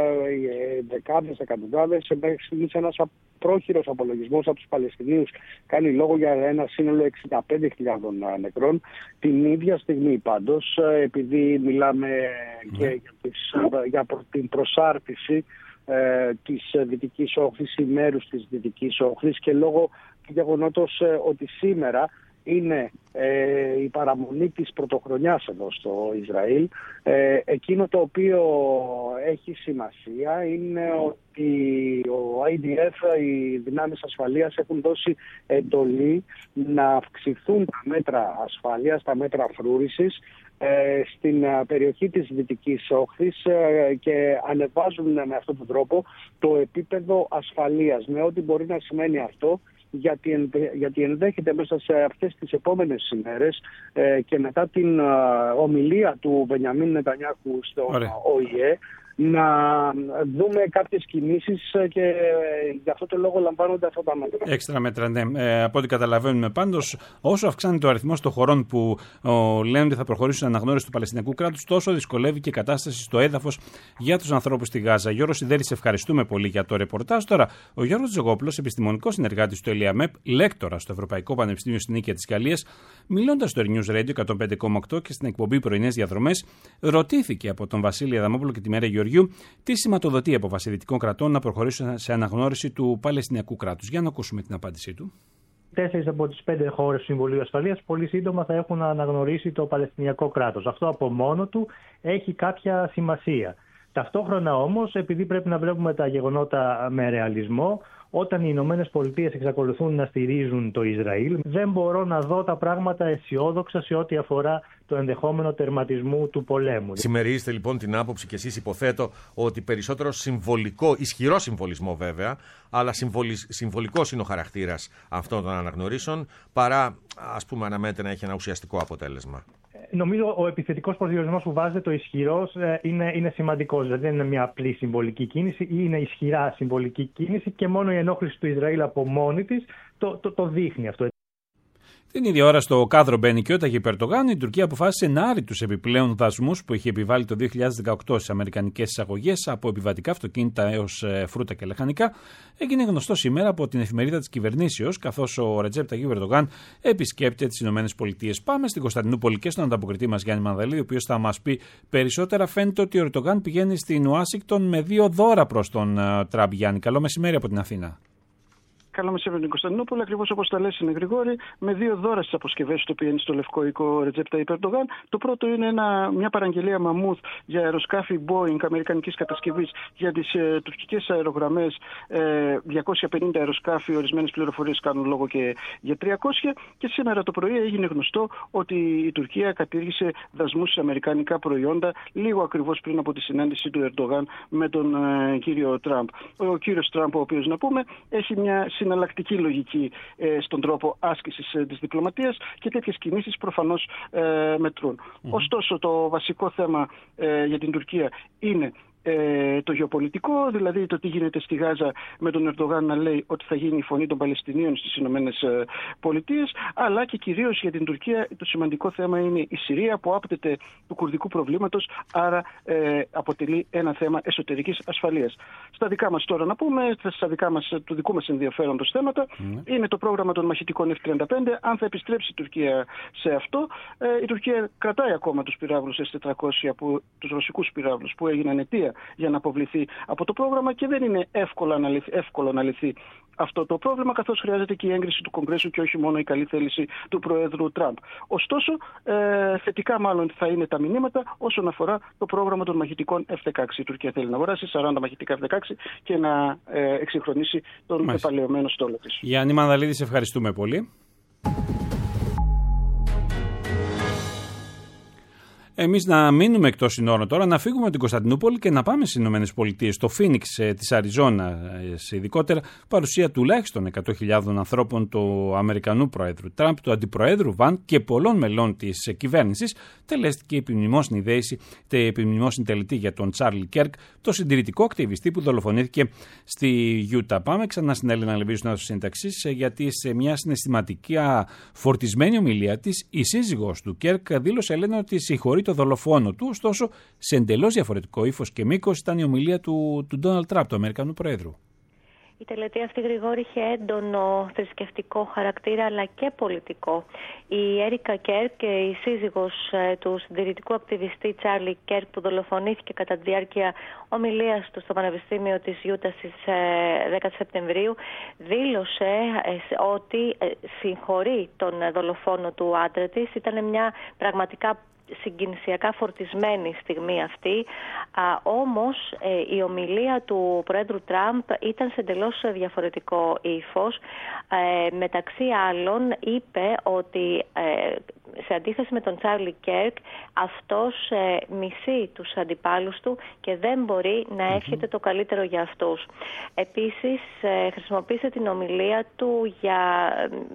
ε, δεκάδες, εκατοντάδες. Μέχρι στιγμής ένας πρόχειρος απολογισμός από τους Παλαιστινίους κάνει λόγο για ένα σύνολο εξήντα πέντε χιλιάδων νεκρών. Την ίδια στιγμή πάντως, επειδή μιλάμε mm. και για, τις, για την προσάρτηση ε, της Δυτικής Όχθης ή μέρους της Δυτικής Όχθης, και λόγω του γεγονότος ε, ότι σήμερα είναι ε, η παραμονή της πρωτοχρονιάς εδώ στο Ισραήλ, ε, εκείνο το οποίο έχει σημασία είναι ότι ο άι ντι εφ, οι δυνάμεις ασφαλείας, έχουν δώσει εντολή να αυξηθούν τα μέτρα ασφάλειας, τα μέτρα φρούρησης ε, στην περιοχή της Δυτικής Όχθης ε, και ανεβάζουν με αυτόν τον τρόπο το επίπεδο ασφαλείας, με ό,τι μπορεί να σημαίνει αυτό, γιατί, ενδε, γιατί ενδέχεται μέσα σε αυτές τις επόμενες ημέρες ε, και μετά την ε, ομιλία του Μπενιαμίν Νετανιάχου στο Ωραία. Ο Η Ε να δούμε κάποιες κινήσεις και γι' αυτό το λόγο λαμβάνονται αυτά τα μέτρα. Έξτρα μέτρα, ναι. Ε, από ό,τι καταλαβαίνουμε πάντως, όσο αυξάνεται ο αριθμός των χωρών που ο, λένε ότι θα προχωρήσουν στην αναγνώριση του Παλαιστινιακού κράτους, τόσο δυσκολεύει και η κατάσταση στο έδαφος για τους ανθρώπους στη Γάζα. Γιώργο Σιδέρη, σε ευχαριστούμε πολύ για το ρεπορτάζ. Τώρα, ο Γιώργος Τζογόπουλος, επιστημονικός συνεργάτης του ΕΛΙΑΜΕΠ, λέκτορας στο Ευρωπαϊκό Πανεπιστήμιο στην Νίκαια της Γαλλίας, μιλώντας στο News Radio εκατόν πέντε κόμμα οκτώ και στην εκπομπή Πρωινές Διαδρομές, ρωτήθηκε από τον Βασίλη Αδαμόπουλο και τη Μέρα Γεωργιού τι σηματοδοτεί η απόφαση δυτικών κρατών να προχωρήσουν σε αναγνώριση του Παλαιστινιακού κράτους. Για να ακούσουμε την απάντησή του. Τέσσερις από τις πέντε χώρες του Συμβουλίου Ασφαλείας πολύ σύντομα θα έχουν αναγνωρίσει το Παλαιστινιακό κράτος. Αυτό από μόνο του έχει κάποια σημασία. Ταυτόχρονα όμως, επειδή πρέπει να βλέπουμε τα γεγονότα με ρεαλισμό, όταν οι Ηνωμένες Πολιτείες εξακολουθούν να στηρίζουν το Ισραήλ, δεν μπορώ να δω τα πράγματα αισιόδοξα σε ό,τι αφορά το ενδεχόμενο τερματισμού του πολέμου. Συμμερίζετε λοιπόν την άποψη και εσείς, υποθέτω, ότι περισσότερο συμβολικό, ισχυρό συμβολισμό βέβαια, αλλά συμβολισ, συμβολικός είναι ο χαρακτήρας αυτών των αναγνωρίσεων, παρά ας πούμε αναμένεται να έχει ένα ουσιαστικό αποτέλεσμα. Νομίζω ο επιθετικός προσδιορισμός που βάζετε, το ισχυρός, είναι, είναι σημαντικός. Δηλαδή δεν είναι μια απλή συμβολική κίνηση ή είναι ισχυρά συμβολική κίνηση και μόνο η ενόχληση του Ισραήλ από μόνη της το, το, το δείχνει αυτό. Την ίδια ώρα στο κάδρο μπαίνει και ο Ταγιπ Ερντογάν, η Τουρκία αποφάσισε να άρει τους επιπλέον δασμούς που είχε επιβάλει το δύο χιλιάδες δεκαοκτώ στις αμερικανικές εισαγωγές από επιβατικά αυτοκίνητα έως φρούτα και λαχανικά. Έγινε γνωστό σήμερα από την εφημερίδα της κυβερνήσεως, καθώς ο Ρετζέπ Ταγιπ Ερντογάν επισκέπτεται τις ΗΠΑ. Πάμε στην Κωνσταντινούπολη και στον ανταποκριτή μας Γιάννη Μανδαλίδη, ο οποίος θα μας πει περισσότερα. Φαίνεται ότι ο Ερντογάν πηγαίνει στην Ουάσιγκτον με δύο δώρα προς τον Τραμπ. Γιάννη, καλό μεσημέρι από την Αθήνα. Καλό μεσημέρι στην Κωνσταντινούπολη, ακριβώς όπως τα λες, είναι Γρηγόρη, με δύο δώρα στις αποσκευές του πηγαίνει στο Λευκό Οίκο Ρετζέπ Ταγιπ Ερντογάν. Το πρώτο είναι ένα, μια παραγγελία μαμούθ για αεροσκάφη Boeing αμερικανικής κατασκευής για τις ε, τουρκικές αερογραμμές. Ε, διακόσια πενήντα αεροσκάφη, ορισμένες πληροφορίες κάνουν λόγο και για τριακόσια. Και σήμερα το πρωί έγινε γνωστό ότι η Τουρκία κατήργησε δασμούς σε αμερικανικά προϊόντα, λίγο ακριβώς πριν από τη συνάντηση του Ερντογάν με τον ε, κύριο Τραμπ. Ο κύριος Τραμπ, ο οποίος να πούμε, έχει μια συναλλακτική λογική ε, στον τρόπο άσκησης ε, της διπλωματίας και τέτοιες κινήσεις προφανώς ε, μετρούν. Mm-hmm. Ωστόσο, το βασικό θέμα ε, για την Τουρκία είναι ε, το γεωπολιτικό, δηλαδή το τι γίνεται στη Γάζα με τον Ερντογάν να λέει ότι θα γίνει η φωνή των Παλαιστινίων στις Ηνωμένες Πολιτείες, αλλά και κυρίως για την Τουρκία το σημαντικό θέμα είναι η Συρία που άπτεται του κουρδικού προβλήματος, άρα ε, αποτελεί ένα θέμα εσωτερικής ασφαλείας. Στα δικά μας τώρα να πούμε, στα δικά μας, του δικού μας ενδιαφέροντος θέματα, mm. είναι το πρόγραμμα των μαχητικών εφ τριάντα πέντε. Αν θα επιστρέψει η Τουρκία σε αυτό, ε, η Τουρκία κρατάει ακόμα τους πυράβλους ες τετρακόσια, που, τους ρωσικούς πυράβλους που έγιναν αιτία για να αποβληθεί από το πρόγραμμα και δεν είναι εύκολο να λυθεί, εύκολο να λυθεί αυτό το πρόβλημα, καθώς χρειάζεται και η έγκριση του Κογκρέσου και όχι μόνο η καλή θέληση του Προέδρου Τραμπ. Ωστόσο, ε, θετικά μάλλον θα είναι τα μηνύματα όσον αφορά το πρόγραμμα των μαχητικών εφ δεκαέξι. Η Τουρκία θέλει να αγοράσει σαράντα μαχητικά εφ δεκαέξι και να ε, εξυγχρονίσει τον επαλαιωμένο στόλο της. Γιάννη Μανδαλίδη, σε ευχαριστούμε πολύ. Εμείς να μείνουμε εκτός συνόρων τώρα, να φύγουμε από την Κωνσταντινούπολη και να πάμε στις Ηνωμένες Πολιτείες, στο Φίνιξ της Αριζόνα, ειδικότερα παρουσία τουλάχιστον εκατό χιλιάδων ανθρώπων του Αμερικανού Προέδρου Τραμπ, του Αντιπροέδρου Βαν και πολλών μελών της κυβέρνησης. Τελέστηκε επιμνημόσυνη δέηση, επιμνημόσυνη τελετή για τον Τσάρλι Κέρκ, το συντηρητικό ακτιβιστή που δολοφονήθηκε στη Γιούτα. Πάμε ξανά στην Έλληνα Λεβίου, συνάδελφος Σύνταξης, γιατί σε μια συναισθηματικά φορτισμένη ομιλία της, η σύζυγος του Κέρκ δήλωσε, λένε, ότι συγχωρεί το δολοφόνο του, ωστόσο σε εντελώς διαφορετικό ύφος και μήκος ήταν η ομιλία του Ντόναλντ Τραμπ, του Αμερικανού Προέδρου. Η τελετή αυτή, Γρηγόρη, είχε έντονο θρησκευτικό χαρακτήρα αλλά και πολιτικό. Η Έρικα Κέρκ, η σύζυγος του συντηρητικού ακτιβιστή Τσάρλι Κέρκ, που δολοφονήθηκε κατά τη διάρκεια ομιλίας του στο Πανεπιστήμιο της Γιούτα στις δέκα Σεπτεμβρίου, δήλωσε ότι συγχωρεί τον δολοφόνο του άντρα της. Ήταν μια πραγματικά συγκινησιακά φορτισμένη στιγμή αυτή, α, όμως ε, η ομιλία του Προέδρου Τραμπ ήταν σε εντελώς διαφορετικό ύφος. Ε, μεταξύ άλλων είπε ότι ε, σε αντίθεση με τον Τσάρλι Κέρκ, αυτός ε, μισεί τους αντιπάλους του και δεν μπορεί να εύχεται το καλύτερο για αυτούς. Επίσης ε, χρησιμοποίησε την ομιλία του για, σαν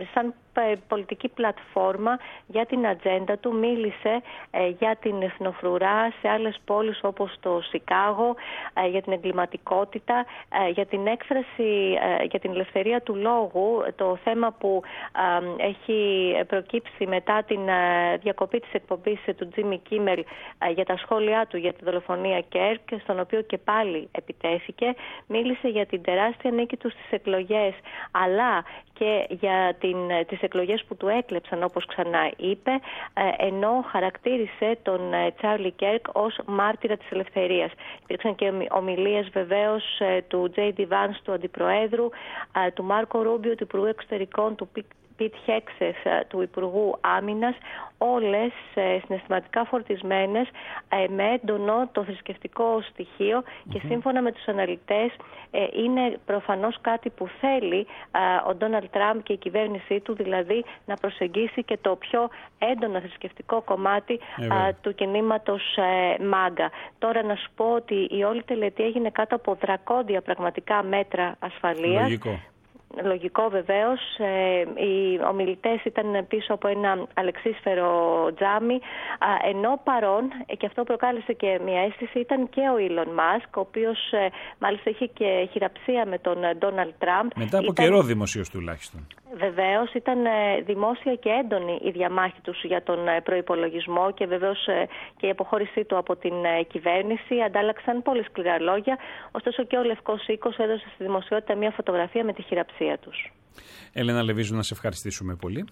πολιτική πλατφόρμα για την ατζέντα του. Μίλησε ε, για την εθνοφρουρά σε άλλες πόλεις όπως το Σικάγο, ε, για την εγκληματικότητα, ε, για την έκφραση, ε, για την ελευθερία του λόγου, το θέμα που ε, έχει προκύψει μετά την ε, διακοπή της εκπομπής του Τζίμι Κίμελ ε, για τα σχόλιά του για τη δολοφονία Κέρκ, στον οποίο και πάλι επιτέθηκε. Μίλησε για την τεράστια νίκη του στις εκλογές, αλλά και για την, τις εκλογές που του έκλεψαν, όπως ξανά είπε, ενώ χαρακτήρισε τον Τσάρλι Κέρκ ως μάρτυρα της ελευθερίας. Υπήρξαν και ομιλίες βεβαίως του Τζέι Ντι Βάνς, του Αντιπροέδρου, του Μάρκο Ρούμπιο, του Υπουργού Εξωτερικών, του Πιτ Χέξες, του Υπουργού Άμυνας, όλες συναισθηματικά φορτισμένες με έντονο το θρησκευτικό στοιχείο και mm-hmm. σύμφωνα με τους αναλυτές είναι προφανώς κάτι που θέλει ο Ντόναλντ Τραμπ και η κυβέρνησή του, δηλαδή να προσεγγίσει και το πιο έντονο θρησκευτικό κομμάτι mm-hmm. του κινήματος Μάγκα. Τώρα να σου πω ότι η όλη τελετή έγινε κάτω από δρακόντια πραγματικά μέτρα ασφαλείας. Λογικό. Λογικό βεβαίως. Ε, οι ομιλητές ήταν πίσω από ένα αλεξίσφαιρο τζάμι, ενώ παρόν, και αυτό προκάλεσε και μια αίσθηση, ήταν και ο Ήλον Μάσκ, ο οποίος ε, μάλιστα είχε και χειραψία με τον Ντόναλντ Τραμπ. Μετά από ήταν... καιρό δημοσίως τουλάχιστον. Βεβαίως, ήταν δημόσια και έντονη η διαμάχη τους για τον προϋπολογισμό και βεβαίως και η αποχώρησή του από την κυβέρνηση. Αντάλλαξαν πολύ σκληρά λόγια, ωστόσο και ο Λευκός Οίκος έδωσε στη δημοσιότητα μια φωτογραφία με τη χειραψία τους. Έλενα Λεβίζου, να σε ευχαριστήσουμε πολύ.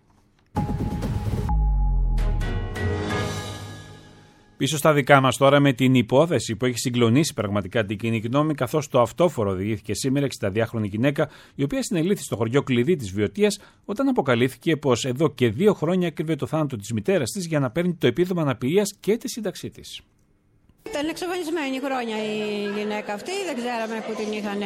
Πίσω στα δικά μας τώρα με την υπόθεση που έχει συγκλονίσει πραγματικά την κοινή γνώμη, καθώς το αυτόφορο οδηγήθηκε σήμερα εξηνταδυάχρονη γυναίκα, η οποία συνελήφθη στο χωριό Κλειδί της Βιωτίας, όταν αποκαλύφθηκε πως εδώ και δύο χρόνια κρύβε το θάνατο της μητέρας της για να παίρνει το επίδομα αναπηρίας και τη σύνταξή της. Ήταν εξαφανισμένη χρόνια η γυναίκα αυτή, δεν ξέραμε που την είχαν.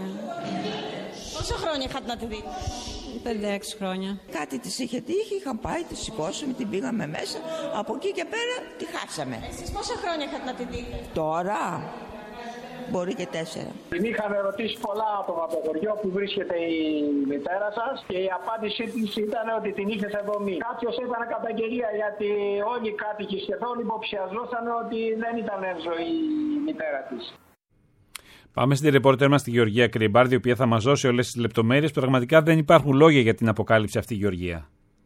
Πόσα χρόνια είχατε να τη δείτε? πέντε έξι χρόνια. Κάτι της είχε τύχει, είχαν πάει, τη σηκώσαμε, την πήγαμε μέσα. Από εκεί και πέρα τη χάσαμε. Εσείς πόσα χρόνια είχατε να τη δείτε? Τώρα μπορεί και τέσσερα. Την είχαν ρωτήσει πολλά άτομα από το χωριό που βρίσκεται η μητέρα σας και η απάντησή της ήταν ότι την είχε σε δομή. Κάποιος έκανε καταγγελία γιατί όλοι οι κάτοικοι σχεδόν υποψιαζόταν ότι δεν ήταν εύζωη η μητέρα της. Πάμε στην ρεπόρτερ μας τη Γεωργία Κρυμπάρδη, η οποία θα μας δώσει όλες τις λεπτομέρειες. Πραγματικά δεν υπάρχουν λόγια για την αποκάλυψη αυτή, Γεωργία.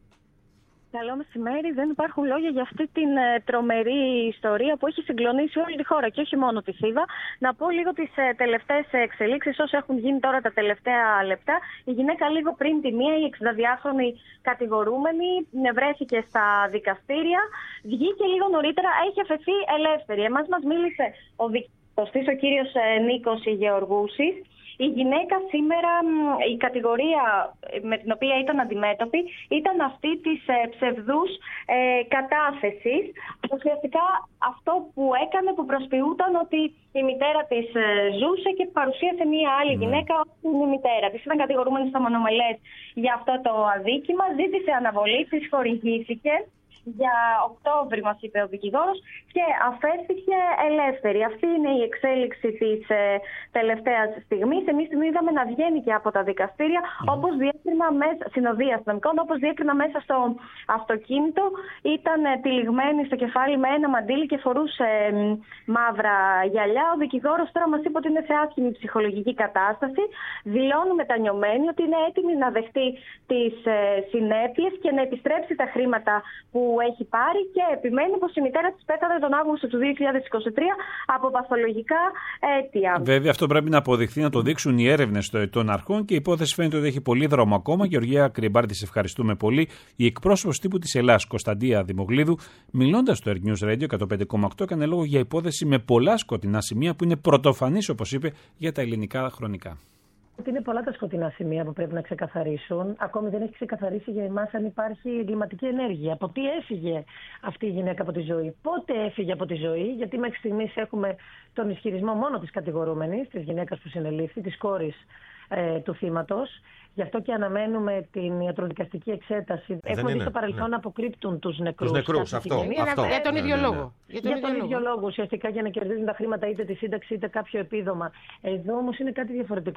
Καλό μεσημέρι. Δεν υπάρχουν λόγια για αυτή την ε, τρομερή ιστορία που έχει συγκλονίσει όλη τη χώρα και όχι μόνο τη Σίβα. Να πω λίγο τις ε, τελευταίες εξελίξεις όσοι έχουν γίνει τώρα τα τελευταία λεπτά. Η γυναίκα λίγο πριν τη μία, η εξηνταδυάχρονη κατηγορούμενη, βρέθηκε στα δικαστήρια. Βγήκε λίγο νωρίτερα, έχει αφαιθεί ελεύθερη. Εμάς μας μίλησε ο δικαστής, ο κύριος ε, Νίκος Γεωργούσης. Η γυναίκα σήμερα, η κατηγορία με την οποία ήταν αντιμέτωπη ήταν αυτή της ε, ψευδούς ε, κατάθεσης. Ουσιαστικά αυτό που έκανε, που προσποιούταν ότι η μητέρα της ε, ζούσε και παρουσίασε μία άλλη γυναίκα ως η μητέρα της. Ήταν κατηγορούμενη στο μονομελές για αυτό το αδίκημα, ζήτησε αναβολή, της χορηγήθηκε. Για Οκτώβρη, μας είπε ο δικηγόρος, και αφέθηκε ελεύθερη. Αυτή είναι η εξέλιξη της ε, τελευταίας στιγμής. Εμείς την είδαμε να βγαίνει και από τα δικαστήρια, mm. όπως διέκρινα μέσα, συνοδεία αστυνομικών, όπως διέκρινα μέσα στο αυτοκίνητο. Ήταν ε, τυλιγμένη στο κεφάλι με ένα μαντίλι και φορούσε ε, μαύρα γυαλιά. Ο δικηγόρος τώρα μας είπε ότι είναι σε άσχημη ψυχολογική κατάσταση. Δηλώνει μετανιωμένη ότι είναι έτοιμη να δεχτεί τις ε, συνέπειες και να επιστρέψει τα χρήματα που έχει πάρει, και επιμένει πως η μητέρα της πέθανε τον Αύγουστο του δύο χιλιάδες είκοσι τρία από παθολογικά αίτια. Βέβαια, αυτό πρέπει να αποδειχθεί, να το δείξουν οι έρευνες των αρχών, και η υπόθεση φαίνεται ότι έχει πολύ δρόμο ακόμα. Γεωργία Κρυμπάρδη, σε ευχαριστούμε πολύ. Η εκπρόσωπος τύπου της Ελλάδας, Κωνσταντία Δημογλίδου, μιλώντας στο Air News Radio εκατόν πέντε κόμμα οκτώ, έκανε λόγο για υπόθεση με πολλά σκοτεινά σημεία που είναι πρωτοφανής, όπως είπε, για τα ελληνικά χρονικά. Ότι είναι πολλά τα σκοτεινά σημεία που πρέπει να ξεκαθαρίσουν. Ακόμη δεν έχει ξεκαθαρίσει για εμάς αν υπάρχει εγκληματική ενέργεια. Από τι έφυγε αυτή η γυναίκα από τη ζωή, πότε έφυγε από τη ζωή, γιατί μέχρι στιγμής έχουμε τον ισχυρισμό μόνο της κατηγορούμενης, της γυναίκας που συνελήφθη, της κόρης ε, του θύματος. Γι' αυτό και αναμένουμε την ιατροδικαστική εξέταση. Ε, Έχουμε δει στο παρελθόν ναι. να αποκρύπτουν τους νεκρούς. Τους νεκρούς, αυτό, αυτό. Για τον ίδιο ναι, ναι, ναι. λόγο. Για τον, για τον ίδιο λόγο, ουσιαστικά για να κερδίζουν τα χρήματα, είτε τη σύνταξη είτε κάποιο επίδομα. Εδώ όμως είναι κάτι διαφορετικό, γιατί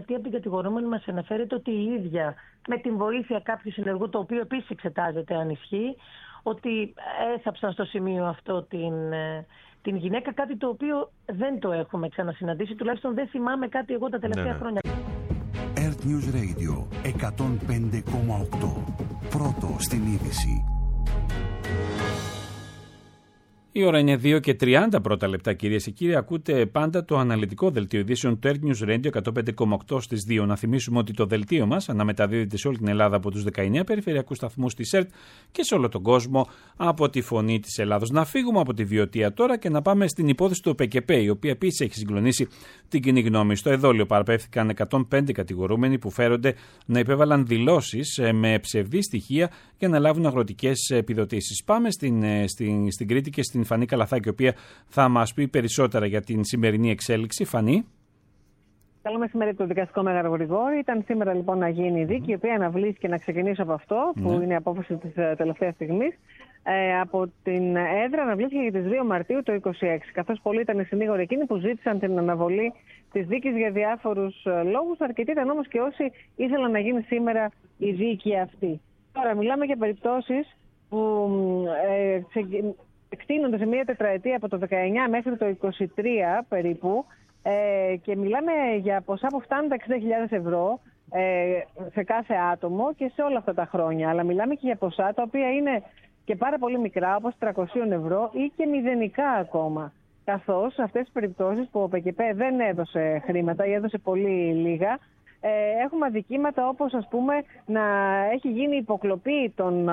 γιατί από την κατηγορούμενη μας αναφέρεται ότι η ίδια με την βοήθεια κάποιου συνεργού, το οποίο επίσης εξετάζεται αν ισχύει, ότι έθαψαν στο σημείο αυτό την, την γυναίκα, κάτι το οποίο δεν το έχουμε ξανασυναντήσει, τουλάχιστον δεν θυμάμαι κάτι εγώ τα τελευταία ναι, ναι. χρόνια. Earth News Radio εκατόν πέντε κόμμα οκτώ. Πρώτο στην είδηση. Η ώρα είναι δύο και τριάντα πρώτα λεπτά, κυρίες και κύριοι. Ακούτε πάντα το αναλυτικό δελτίο ειδήσεων του Earth News Radio εκατόν πέντε κόμμα οκτώ στις δύο. Να θυμίσουμε ότι το δελτίο μας αναμεταδίδεται σε όλη την Ελλάδα από τους δεκαεννέα περιφερειακούς σταθμούς της ΕΡΤ και σε όλο τον κόσμο από τη Φωνή της Ελλάδος. Να φύγουμε από τη Βιωτία τώρα και να πάμε στην υπόθεση του ΠΚΠ, η οποία επίσης έχει συγκλονίσει την κοινή γνώμη. Στο εδόλιο παραπέμφθηκαν εκατόν πέντε κατηγορούμενοι που φέρονται να υπέβαλαν δηλώσεις με ψευδή στοιχεία για να λάβουν αγροτικές επιδοτήσεις. Πάμε στην, στην, στην Κρήτη και στην Φανή Καλαθάκη, η οποία θα μας πει περισσότερα για την σημερινή εξέλιξη. Φανή. Καλό μεσημέρι από το δικαστικό Μέγαρο Γρηγόρη. Ήταν σήμερα λοιπόν να γίνει η δίκη, η οποία αναβλήθηκε, να ξεκινήσω από αυτό, που ναι. είναι η απόφαση της τελευταίας στιγμής. Ε, από την έδρα αναβλήθηκε για τις δύο Μαρτίου το είκοσι έξι, καθώς πολλοί ήταν οι συνήγοροι εκείνοι που ζήτησαν την αναβολή της δίκης για διάφορους λόγους. Αρκετοί ήταν όμως και όσοι ήθελαν να γίνει σήμερα η δίκη αυτή. Τώρα μιλάμε για περιπτώσεις που ε, εκτείνονται σε μία τετραετία από το δεκαεννέα μέχρι το είκοσι τρία περίπου ε, και μιλάμε για ποσά που φτάνουν τα εξήντα χιλιάδες ευρώ ε, σε κάθε άτομο και σε όλα αυτά τα χρόνια. Αλλά μιλάμε και για ποσά τα οποία είναι και πάρα πολύ μικρά, όπως τριακόσια ευρώ ή και μηδενικά ακόμα. Καθώς σε αυτές τις περιπτώσεις που ο ΠΚΠ δεν έδωσε χρήματα ή έδωσε πολύ λίγα, Ε, έχουμε αδικήματα όπως ας πούμε να έχει γίνει υποκλοπή των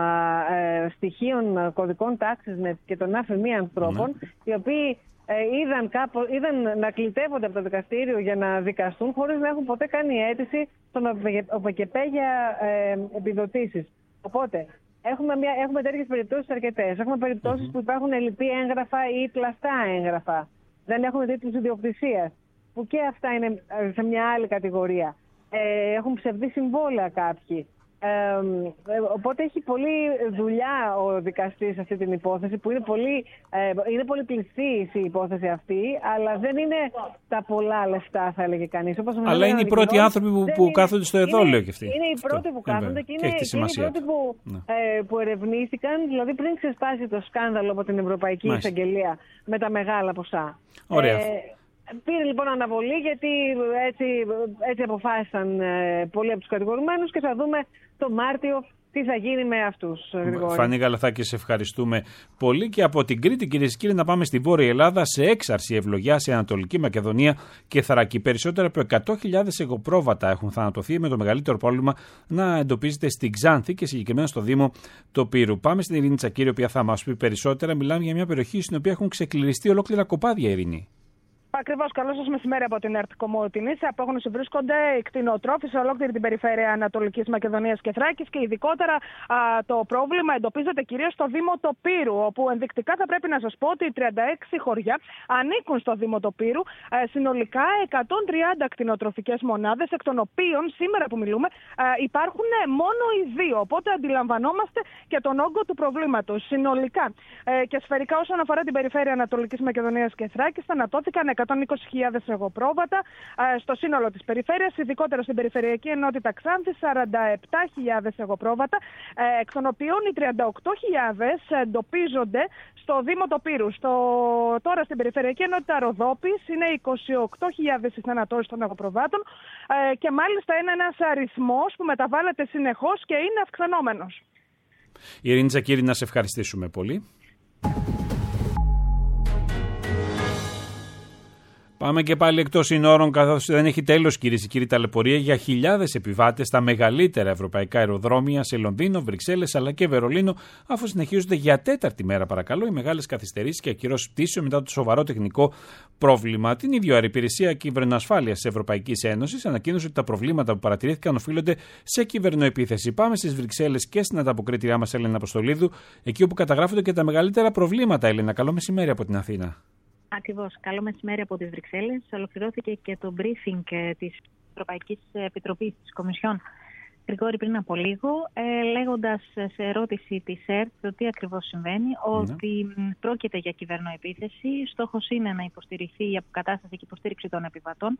ε, στοιχείων κωδικών τάξης και των άφημοι ανθρώπων, mm. οι οποίοι ε, είδαν, κάπου, είδαν να κλητεύονται από το δικαστήριο για να δικαστούν χωρίς να έχουν ποτέ κάνει αίτηση στον ΟΠΚΠ για ε, επιδοτήσεις. Οπότε έχουμε, μια, έχουμε τέτοιες περιπτώσεις αρκετές. Έχουμε περιπτώσεις mm. που υπάρχουν ελλειπή έγγραφα ή πλαστά έγγραφα. Δεν έχουν τίτλους ιδιοκτησίας, που και αυτά είναι σε μια άλλη κατηγορία. Ε, έχουν ψευδή συμβόλαια κάποιοι. Ε, ε, οπότε έχει πολλή δουλειά ο δικαστής σε αυτή την υπόθεση, που είναι πολύ, ε, είναι πολύ πληθής η υπόθεση αυτή, αλλά δεν είναι τα πολλά λεφτά, θα έλεγε κανείς. Όπως αλλά είναι οι πρώτοι κοινό, άνθρωποι που, που είναι, κάθονται στο εδόλιο και αυτοί. Είναι οι πρώτοι που κάθονται και, και είναι, και είναι οι πρώτοι που, ναι. ε, που ερευνήθηκαν, δηλαδή πριν ξεσπάσει το σκάνδαλο από την Ευρωπαϊκή Εισαγγελία με τα μεγάλα ποσά. Ωραία. Ε, Πήρε λοιπόν αναβολή γιατί έτσι, έτσι αποφάσισαν ε, πολλοί από τους κατηγορουμένους και θα δούμε το Μάρτιο τι θα γίνει με αυτούς. Γρηγόρη. Φανή Καλαθάκη, σε ευχαριστούμε πολύ. Και από την Κρήτη, κυρίες και κύριοι, να πάμε στη Βόρεια Ελλάδα, σε έξαρση ευλογιά σε Ανατολική Μακεδονία και Θράκη. Περισσότερα από εκατό χιλιάδες εγωπρόβατα έχουν θανατωθεί, με το μεγαλύτερο πρόβλημα να εντοπίζεται στην Ξάνθη και συγκεκριμένα στο Δήμο του Πύρου. Πάμε στην Ειρήνη Τσακύρη, η οποία θα μας πει περισσότερα. Μιλάμε για μια περιοχή στην οποία έχουν ξεκληριστεί ολόκληρα κοπάδια, Ειρήνη. Ακριβώς, καλό σας μεσημέρι από την ΕΡΤ Κομότηνη. Σε απόγνωση βρίσκονται οι κτηνοτρόφοι σε ολόκληρη την περιφέρεια Ανατολικής Μακεδονίας και Θράκης και ειδικότερα α, το πρόβλημα εντοπίζεται κυρίως στο Δήμο Τοπύρου, όπου ενδεικτικά θα πρέπει να σας πω ότι τριάντα έξι χωριά ανήκουν στο Δήμο Τοπύρου. Ε, συνολικά εκατόν τριάντα κτηνοτροφικές μονάδες, εκ των οποίων σήμερα που μιλούμε ε, υπάρχουν μόνο οι δύο. Οπότε αντιλαμβανόμαστε και τον όγκο του προβλήματος. Συνολικά ε, και σφαιρικά, όσον αφορά την περιφέρεια Ανατολικής Μακεδονίας και Θράκης, θανατώθηκαν εκατόν είκοσι χιλιάδες εγωπρόβατα στο σύνολο της περιφέρειας, ειδικότερα στην Περιφερειακή Ενότητα Ξάνθης, σαράντα επτά χιλιάδες εγωπρόβατα, εκ των οποίων οι τριάντα οκτώ χιλιάδες εντοπίζονται στο Δήμο Τοπύρου. Στο... Τώρα στην Περιφερειακή Ενότητα Ροδόπης είναι είκοσι οκτώ χιλιάδες οι θανατώσεις των εγωπροβάτων και μάλιστα είναι ένας αριθμός που μεταβάλλεται συνεχώς και είναι αυξανόμενος. Ειρήνη Τσακύρη, να σε ευχαριστήσουμε πολύ. Πάμε και πάλι εκτός συνόρων, καθώς δεν έχει τέλος, κυρίες και κύριοι, ταλαιπωρία για χιλιάδες επιβάτες στα μεγαλύτερα ευρωπαϊκά αεροδρόμια σε Λονδίνο, Βρυξέλλες αλλά και Βερολίνο, αφού συνεχίζονται για τέταρτη μέρα, παρακαλώ, οι μεγάλες καθυστερήσεις και ακυρώσεις πτήσεων μετά το σοβαρό τεχνικό πρόβλημα. Την ίδια Υπηρεσία Κυβερνοασφάλειας της Ευρωπαϊκής Ένωσης ανακοίνωσε ότι τα προβλήματα που παρατηρήθηκαν οφείλονται σε κυβερνοεπίθεση. Πάμε στις Βρυξέλλες και στην ανταποκρίτριά μας Έλενα Αποστολίδου, εκεί όπου καταγράφονται και τα μεγαλύτερα προβλήματα. Έλενα, καλό μεσημέρι από την Αθήνα. Ακριβώς. Καλό μεσημέρι από τις Βρυξέλλες. Ολοκληρώθηκε και το briefing της Ευρωπαϊκής Επιτροπής της Κομισιόν, Γρηγόρη, πριν από λίγο, ε, λέγοντας σε ερώτηση της ΕΡΤ το τι ακριβώς συμβαίνει, ναι. ότι πρόκειται για κυβερνοεπίθεση. Στόχος είναι να υποστηριχθεί η αποκατάσταση και υποστήριξη των επιβατών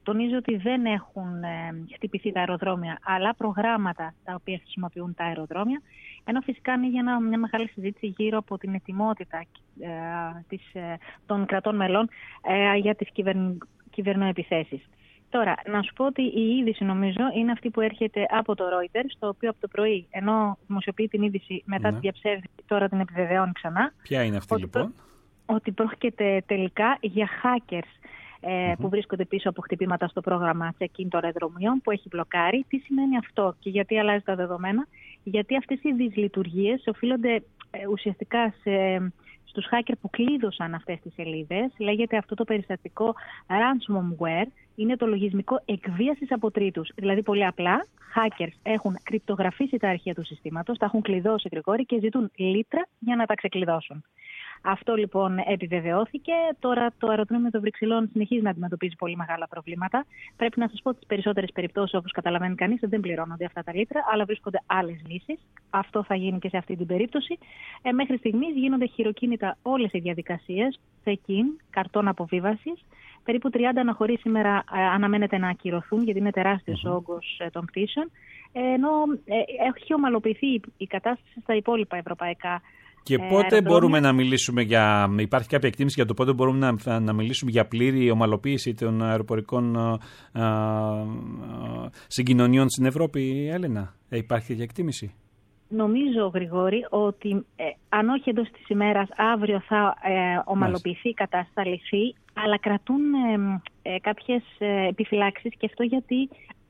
τονίζω ότι δεν έχουν ε, χτυπηθεί τα αεροδρόμια, αλλά προγράμματα τα οποία χρησιμοποιούν τα αεροδρόμια. Ενώ φυσικά ανοίγει ένα, μια μεγάλη συζήτηση γύρω από την ετοιμότητα ε, της, ε, των κρατών μελών ε, για τις κυβερν, κυβερνοεπιθέσεις. Τώρα, να σου πω ότι η είδηση νομίζω είναι αυτή που έρχεται από το Reuters, το οποίο από το πρωί, ενώ δημοσιοποιεί την είδηση μετά ναι. τη διαψεύδει, τώρα την επιβεβαιώνει ξανά. Ποια είναι αυτή ότι λοιπόν? Προ, ότι πρόκειται τελικά για hackers ε, mm-hmm. που βρίσκονται πίσω από χτυπήματα στο πρόγραμμα check-in των αεροδρομίων που έχει μπλοκάρει. Τι σημαίνει αυτό και γιατί αλλάζει τα δεδομένα? Γιατί αυτές οι δυσλειτουργίες οφείλονται ε, ουσιαστικά σε... στους hacker που κλείδωσαν αυτές τις σελίδες. Λέγεται αυτό το περιστατικό ransomware. Είναι το λογισμικό εκβίασης από τρίτους. Δηλαδή, πολύ απλά, hackers έχουν κρυπτογραφήσει τα αρχεία του συστήματος, τα έχουν κλειδώσει, Γρηγόρη, και ζητούν λίτρα για να τα ξεκλειδώσουν. Αυτό λοιπόν επιβεβαιώθηκε. Τώρα το αεροδρόμιο των Βρυξελών συνεχίζει να αντιμετωπίζει πολύ μεγάλα προβλήματα. Πρέπει να σας πω ότι στις περισσότερες περιπτώσεις, όπως καταλαβαίνει κανείς, δεν πληρώνονται αυτά τα λίτρα, αλλά βρίσκονται άλλες λύσεις. Αυτό θα γίνει και σε αυτή την περίπτωση. Ε, μέχρι στιγμής γίνονται χειροκίνητα όλες οι διαδικασίες, check-in, καρτών αποβίβασης. Περίπου τριάντα αναχωρήσεις σήμερα ε, αναμένεται να ακυρωθούν, γιατί είναι τεράστιος mm-hmm. ο όγκος ε, των πτήσεων. Ε, ενώ ε, έχει ομαλοποιηθεί η, η κατάσταση στα υπόλοιπα ευρωπαϊκά. Και πότε αεροδρόμια. Μπορούμε να μιλήσουμε για. Υπάρχει κάποια εκτίμηση για το πότε μπορούμε να, να μιλήσουμε για πλήρη ομαλοποίηση των αεροπορικών α, α, συγκοινωνιών στην Ευρώπη, Έλενα? Ε, υπάρχει τέτοια εκτίμηση? Νομίζω, Γρηγόρη, ότι ε, αν όχι εντός της ημέρας, αύριο θα ε, ομαλοποιηθεί η κατάσταση, θα λυθεί, αλλά κρατούν ε, ε, κάποιες ε, επιφυλάξεις, και αυτό γιατί.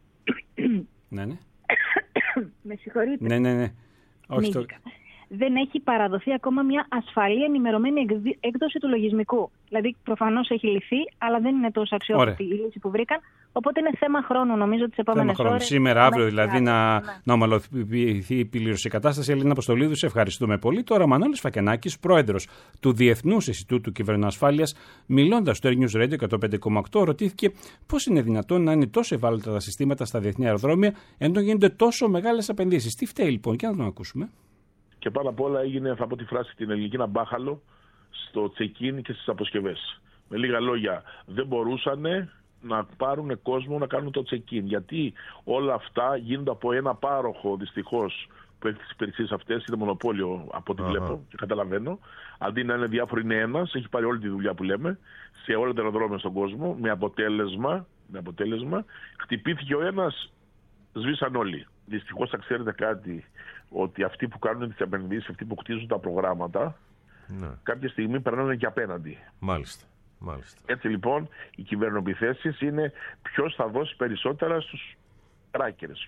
Ναι, ναι. Με συγχωρείτε. Ναι, ναι, ναι. Όχι το... Δεν έχει παραδοθεί ακόμα μια ασφαλή ενημερωμένη έκδοση του λογισμικού. Δηλαδή, προφανώς έχει λυθεί, αλλά δεν είναι τόσο αξιόπιστη η λύση που βρήκαν. Οπότε είναι θέμα χρόνου, νομίζω, τις επόμενες ώρες. Σήμερα, αύριο δηλαδή, να, ναι. να ομαλοποιηθεί η πλήρωση κατάσταση. Ελίνα Αποστολίδου, σε ευχαριστούμε πολύ. Τώρα, Μανώλης Φακενάκης, πρόεδρος του Διεθνούς Ινστιτούτου Κυβερνοασφάλειας, μιλώντας στο Air News Radio εκατόν πέντε κόμμα οκτώ, ρωτήθηκε πώς είναι δυνατόν να είναι τόσο ευάλωτα τα συστήματα στα διεθνή αεροδρόμια, ενώ γίνονται τόσο μεγάλες επενδύσεις. Τι φταίει λοιπόν? Και να τον ακούσουμε. Και πάνω απ' όλα έγινε, θα πω τη φράση την ελληνική, ένα μπάχαλο στο check-in και στις αποσκευές. Με λίγα λόγια, δεν μπορούσαν να πάρουν κόσμο να κάνουν το check-in. Γιατί όλα αυτά γίνονται από ένα πάροχο, δυστυχώς, που έχει τις υπηρεσίες αυτές, είναι μονοπόλιο από ό,τι uh-huh. βλέπω και καταλαβαίνω. Αντί να είναι διάφοροι, είναι ένας, έχει πάρει όλη τη δουλειά που λέμε, σε όλα τα αεροδρόμια στον κόσμο, με αποτέλεσμα, με αποτέλεσμα χτυπήθηκε ο ένας, σβήσαν όλοι. Δυστυχώς θα ξέρετε κάτι, ότι αυτοί που κάνουν τις επενδύσεις, αυτοί που κτίζουν τα προγράμματα, ναι. κάποια στιγμή περνάνε και απέναντι. Μάλιστα. Μάλιστα. Έτσι λοιπόν, οι κυβερνοεπιθέσεις είναι ποιος θα δώσει περισσότερα στους ράκερες.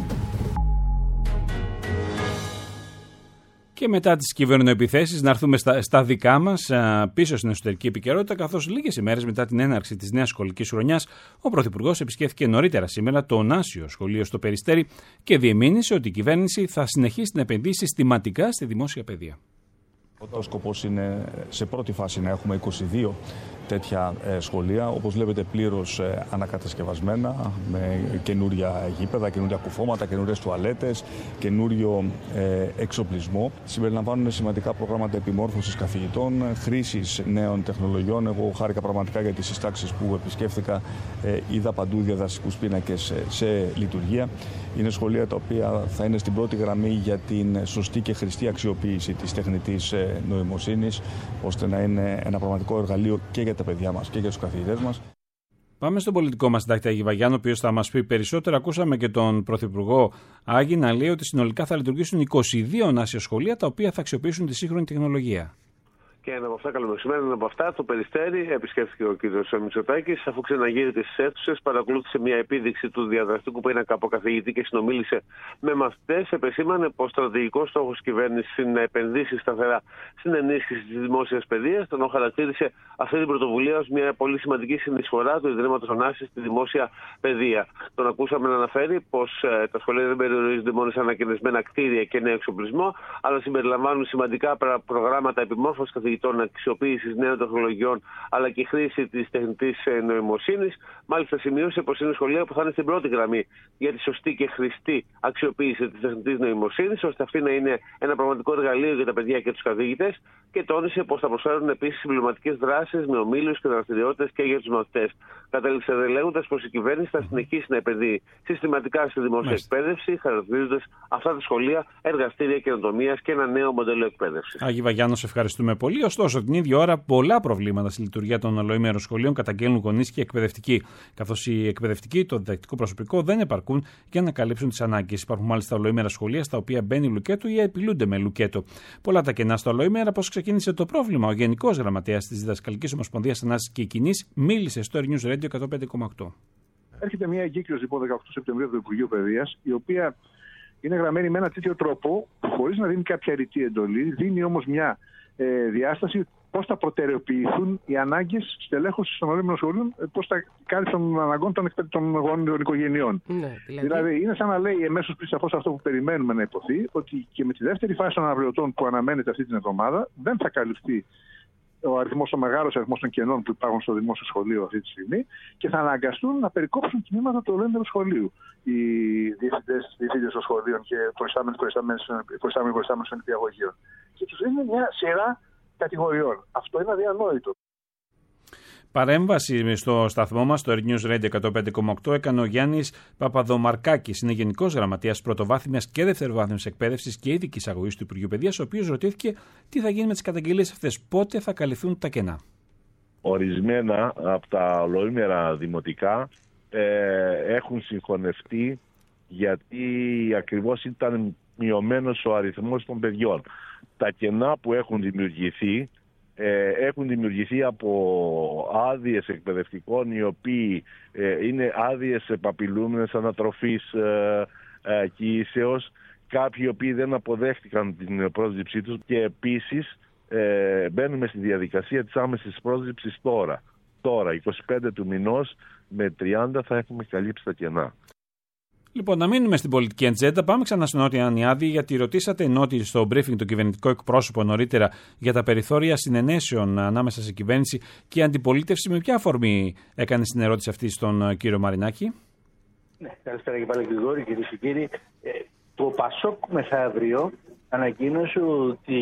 Και μετά τις κυβερνοεπιθέσεις να έρθουμε στα, στα δικά μας, πίσω στην εσωτερική επικαιρότητα, καθώς λίγες ημέρες μετά την έναρξη της νέας σχολικής χρονιάς, ο Πρωθυπουργός επισκέφθηκε νωρίτερα σήμερα το Ωνάσιο Σχολείο στο Περιστέρι και διεμήνυσε ότι η κυβέρνηση θα συνεχίσει να επενδύσει συστηματικά στη δημόσια παιδεία. Ο σκοπός είναι σε πρώτη φάση να έχουμε είκοσι δύο τέτοια σχολεία, όπως βλέπετε πλήρως ανακατασκευασμένα, με καινούρια γήπεδα, καινούρια κουφώματα, καινούριες τουαλέτες, καινούριο εξοπλισμό. Συμπεριλαμβάνουν σημαντικά προγράμματα επιμόρφωσης καθηγητών, χρήσης νέων τεχνολογιών. Εγώ χάρηκα πραγματικά για τις συστάξεις που επισκέφθηκα, είδα παντού διαδραστικούς πίνακες σε λειτουργία. Είναι σχολεία τα οποία θα είναι στην πρώτη γραμμή για την σωστή και χρηστή αξιοποίηση της τεχνητής νοημοσύνης, ώστε να είναι ένα πραγματικό εργαλείο και για τα παιδιά μας και για τους καθηγητές μας. Πάμε στον πολιτικό μας συντάκτη Άγη Βαγιάννη, ο οποίος θα μας πει περισσότερα. Ακούσαμε και τον Πρωθυπουργό Άγη να λέει ότι συνολικά θα λειτουργήσουν είκοσι δύο ωνάσια σχολεία, τα οποία θα αξιοποιήσουν τη σύγχρονη τεχνολογία. Και ένα από αυτά, καλομεσημέρι, ένα από αυτά, το Περιστέρι, επισκέφθηκε ο κ. Μητσοτάκης, αφού ξαναγύρει τις αίθουσες, παρακολούθησε μια επίδειξη του διαδραστικού πίνακα από καθηγητή και συνομίλησε με μαθητές. Επεσήμανε πως στρατηγικός στόχος της κυβέρνησης είναι να επενδύσει σταθερά στην ενίσχυση της δημόσιας παιδείας, ενώ χαρακτήρισε αυτή την πρωτοβουλία ως μια πολύ σημαντική συνεισφορά του Ιδρύματος Ωνάσης στη δημόσια παιδεία. Τον ακούσαμε να αναφέρει πως ε, τα σχολεία δεν περιορίζονται μόνο σε ανακαινισμένα κτίρια και νέο εξοπλισμό, αλλά συμπεριλαμβάνουν σημαντικά προγράμματα επιμόρφωσης καθηγητών καθηγητών αξιοποίησης νέων τεχνολογιών αλλά και χρήση της τεχνητής νοημοσύνης. Μάλιστα, σημείωσε πως είναι σχολεία που θα είναι στην πρώτη γραμμή για τη σωστή και χρηστή αξιοποίηση της τεχνητής νοημοσύνης, ώστε αυτή να είναι ένα πραγματικό εργαλείο για τα παιδιά και τους καθηγητές, και τόνισε πως θα προσφέρουν επίσης συμπληρωματικές δράσεις με ομίλους και δραστηριότητες και για τους μαθητές. Κατέληξε λέγοντας πως η κυβέρνηση θα συνεχίσει να επενδύει συστηματικά στη δημόσια Μάλιστα. εκπαίδευση, χαρακτηρίζοντας αυτά τα σχολεία εργαστήρια καινοτομίας και ένα νέο μοντέλο εκπαίδευσης. Άγι Βαγιάννο, σε ευχαριστούμε πολύ. Ωστόσο, την ίδια ώρα, πολλά προβλήματα στη λειτουργία των ολοήμερων σχολείων καταγγέλνουν γονείς και εκπαιδευτικοί. Καθώς οι εκπαιδευτικοί, το διδακτικό προσωπικό δεν επαρκούν για να καλύψουν τις ανάγκες. Υπάρχουν μάλιστα ολοήμερα σχολεία στα οποία μπαίνει λουκέτο ή επιλούνται με λουκέτο. Πολλά τα κενά στα ολοήμερα. Πώς ξεκίνησε το πρόβλημα? Ο Γενικός Γραμματέας της Διδασκαλικής Ομοσπονδίας Ανάσης και Κοινής μίλησε στο Air News Radio εκατόν πέντε κόμμα οκτώ. Έρχεται μια εγκύκλωση λοιπόν δεκαοκτώ Σεπτεμβρίου από το Υπουργείο Παιδείας, η οποία είναι γραμμένη με ένα τέτοιο τρόπο, χωρίς να δίνει κάποια ρητή εντολή, δίνει όμως μια ε, διάσταση πώς θα προτεραιοποιηθούν οι ανάγκες στελέχωσης των ολοήμερων σχολείων, πώς θα κάλυψη των αναγκών των, των γονιών οικογενειών. Ναι, δηλαδή... δηλαδή, είναι σαν να λέει εμέσως πριν σαφώς αυτό που περιμένουμε να υποθεί, ότι και με τη δεύτερη φάση των αναπληρωτών που αναμένεται αυτή την εβδομάδα δεν θα καλυφθεί ο αριθμός, ο μεγάλος αριθμός των κενών που υπάρχουν στο δημόσιο σχολείο αυτή τη στιγμή, και θα αναγκαστούν να περικόψουν τμήματα του ολοήμερου σχολείου οι διευθυντές, διευθύντες των σχολείων και προϊστάμενοι προϊστάμενοι των νηπιαγωγείων. Και τους δίνουν μια σειρά κατηγοριών. Αυτό είναι αδιανόητο. Παρέμβαση στο σταθμό μας, στο Air News Radio εκατόν πέντε κόμμα οκτώ, έκανε ο Γιάννης Παπαδομαρκάκης. Είναι Γενικός Γραμματέας Πρωτοβάθμιας και Δευτεροβάθμιας Εκπαίδευσης και Ειδικής Αγωγής του Υπουργείου Παιδείας, ο οποίος ρωτήθηκε τι θα γίνει με τις καταγγελίες αυτές, πότε θα καλυφθούν τα κενά. Ορισμένα από τα ολοήμερα δημοτικά ε, έχουν συγχωνευτεί γιατί ακριβώς ήταν μειωμένος ο αριθμός των παιδιών. Τα κενά που έχουν δημιουργηθεί έχουν δημιουργηθεί από άδειες εκπαιδευτικών, οι οποίοι ε, είναι άδειες επαπειλούμενες ανατροφής ε, ε, κοίησεως, κάποιοι οι οποίοι δεν αποδέχτηκαν την πρόσληψή τους, και επίσης ε, μπαίνουμε στη διαδικασία της άμεσης πρόσληψης τώρα. Τώρα, εικοστή πέμπτη του μηνός με τριάντα θα έχουμε καλύψει τα κενά. Λοιπόν, να μείνουμε στην πολιτική ατζέντα. Πάμε ξανά στην Νότια Ανιάδη, γιατί ρωτήσατε Νότι στο briefing το κυβερνητικό εκπρόσωπο νωρίτερα για τα περιθώρια συνενέσεων ανάμεσα σε κυβέρνηση και αντιπολίτευση. Με ποια αφορμή έκανε την ερώτηση αυτή στον κύριο Μαρινάκη? Ναι, καλησπέρα και πάλι, Γρηγόρη, κυρίες και κύριοι. Ε, το ΠΑΣΟΚ μεθαύριο ανακοίνωσε ότι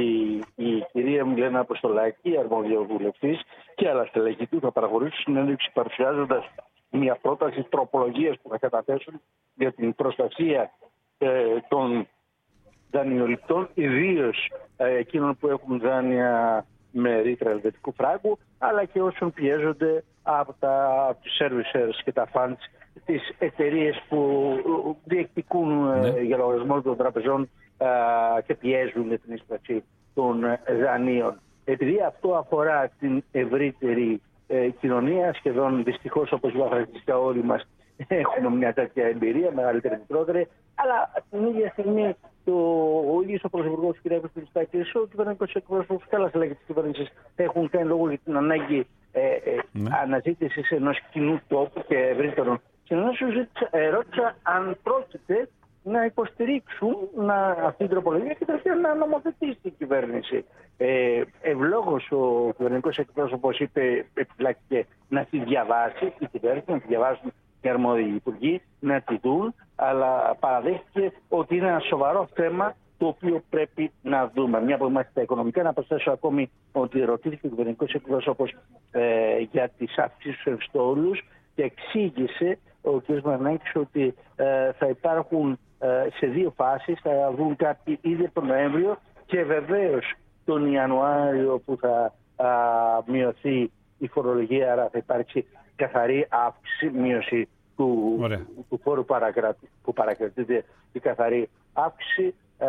η κυρία Μιλένα Αποστολάκη, αρμοδιοβουλευτής, και άλλα στελέχη του θα παραχωρήσουν συνέντευξη παρουσιάζοντας μια πρόταση τροπολογίας που θα καταθέσουν για την προστασία ε, των δανειοληπτών, ιδίως ε, εκείνων που έχουν δάνεια με ρήτρα ελβετικού φράγκου, αλλά και όσων πιέζονται από, τα, από τους servicers και τα funds, τις εταιρείες που διεκδικούν ναι. ε, για λογαριασμό των τραπεζών ε, και πιέζουν την ίσπραξη των ε, δανείων. Επειδή αυτό αφορά την ευρύτερη Ε, κοινωνία, σχεδόν δυστυχώς, όπως είπα, όλοι μας έχουμε μια τέτοια εμπειρία, μεγαλύτερη μικρότερη, αλλά την ίδια στιγμή το, ο ίδιος ο Πρωθυπουργός κ. Χριστάκης, ο κυβερνητικός εκπρόσωπος και άλλα στελέχη της κυβέρνησης έχουν κάνει λόγο για την ανάγκη ε, ε, ναι. αναζήτησης ενός κοινού τόπου και ευρύτερων συνενώσεων. Ερώτησα αν πρόκειται να υποστηρίξουν να, αυτή την τροπολογία και τελευταία να νομοθετήσει η κυβέρνηση. Ε, ευλόγως ο κυβερνητικός εκπρόσωπος είπε, επιφυλάχθηκε να τη διαβάσει η κυβέρνηση, να τη διαβάσουν οι αρμόδιοι υπουργοί, να τη δουν, αλλά παραδέχτηκε ότι είναι ένα σοβαρό θέμα το οποίο πρέπει να δούμε. Μια που είμαστε στα οικονομικά, να προσθέσω ακόμη ότι ρωτήθηκε ο κυβερνητικός εκπρόσωπος ε, για τις αυξήσεις στους ευστόλους και εξήγησε ο κ. Μαρινάκης ότι ε, θα υπάρχουν ε, σε δύο φάσεις, θα βγουν κάποιοι ήδη από τον Νοέμβριο και βεβαίως τον Ιανουάριο που θα α, μειωθεί η φορολογία, άρα θα υπάρξει καθαρή αύξηση, μείωση του, του φόρου παρακρατη, που παρακρατείται, η καθαρή αύξηση, ε,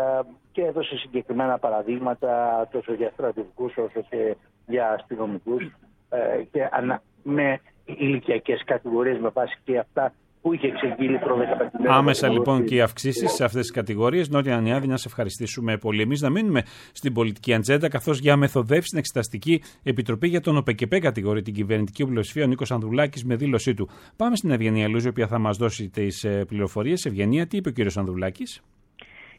και έδωσε συγκεκριμένα παραδείγματα τόσο για στρατιωτικούς όσο και για αστυνομικούς ε, και ανα, με ηλικιακές κατηγορίες με βάση και αυτά που είχε εξεγγείλει προ δεκαπέντε μέρες. Άμεσα λοιπόν και οι αυξήσεις σε αυτές τις κατηγορίες. Νότια Ανιάδη, να σε ευχαριστήσουμε πολύ. Εμείς να μείνουμε στην πολιτική ατζέντα, καθώς για μεθοδεύσει στην Εξεταστική Επιτροπή για τον ΟΠΕΚΕΠΕ κατηγορεί την κυβερνητική πλειοψηφία ο Νίκος Ανδρουλάκης με δήλωσή του. Πάμε στην Ευγενία Λούζη, η οποία θα μας δώσει τις πληροφορίες. Ευγενία, τι είπε ο κύριος Ανδρουλάκης?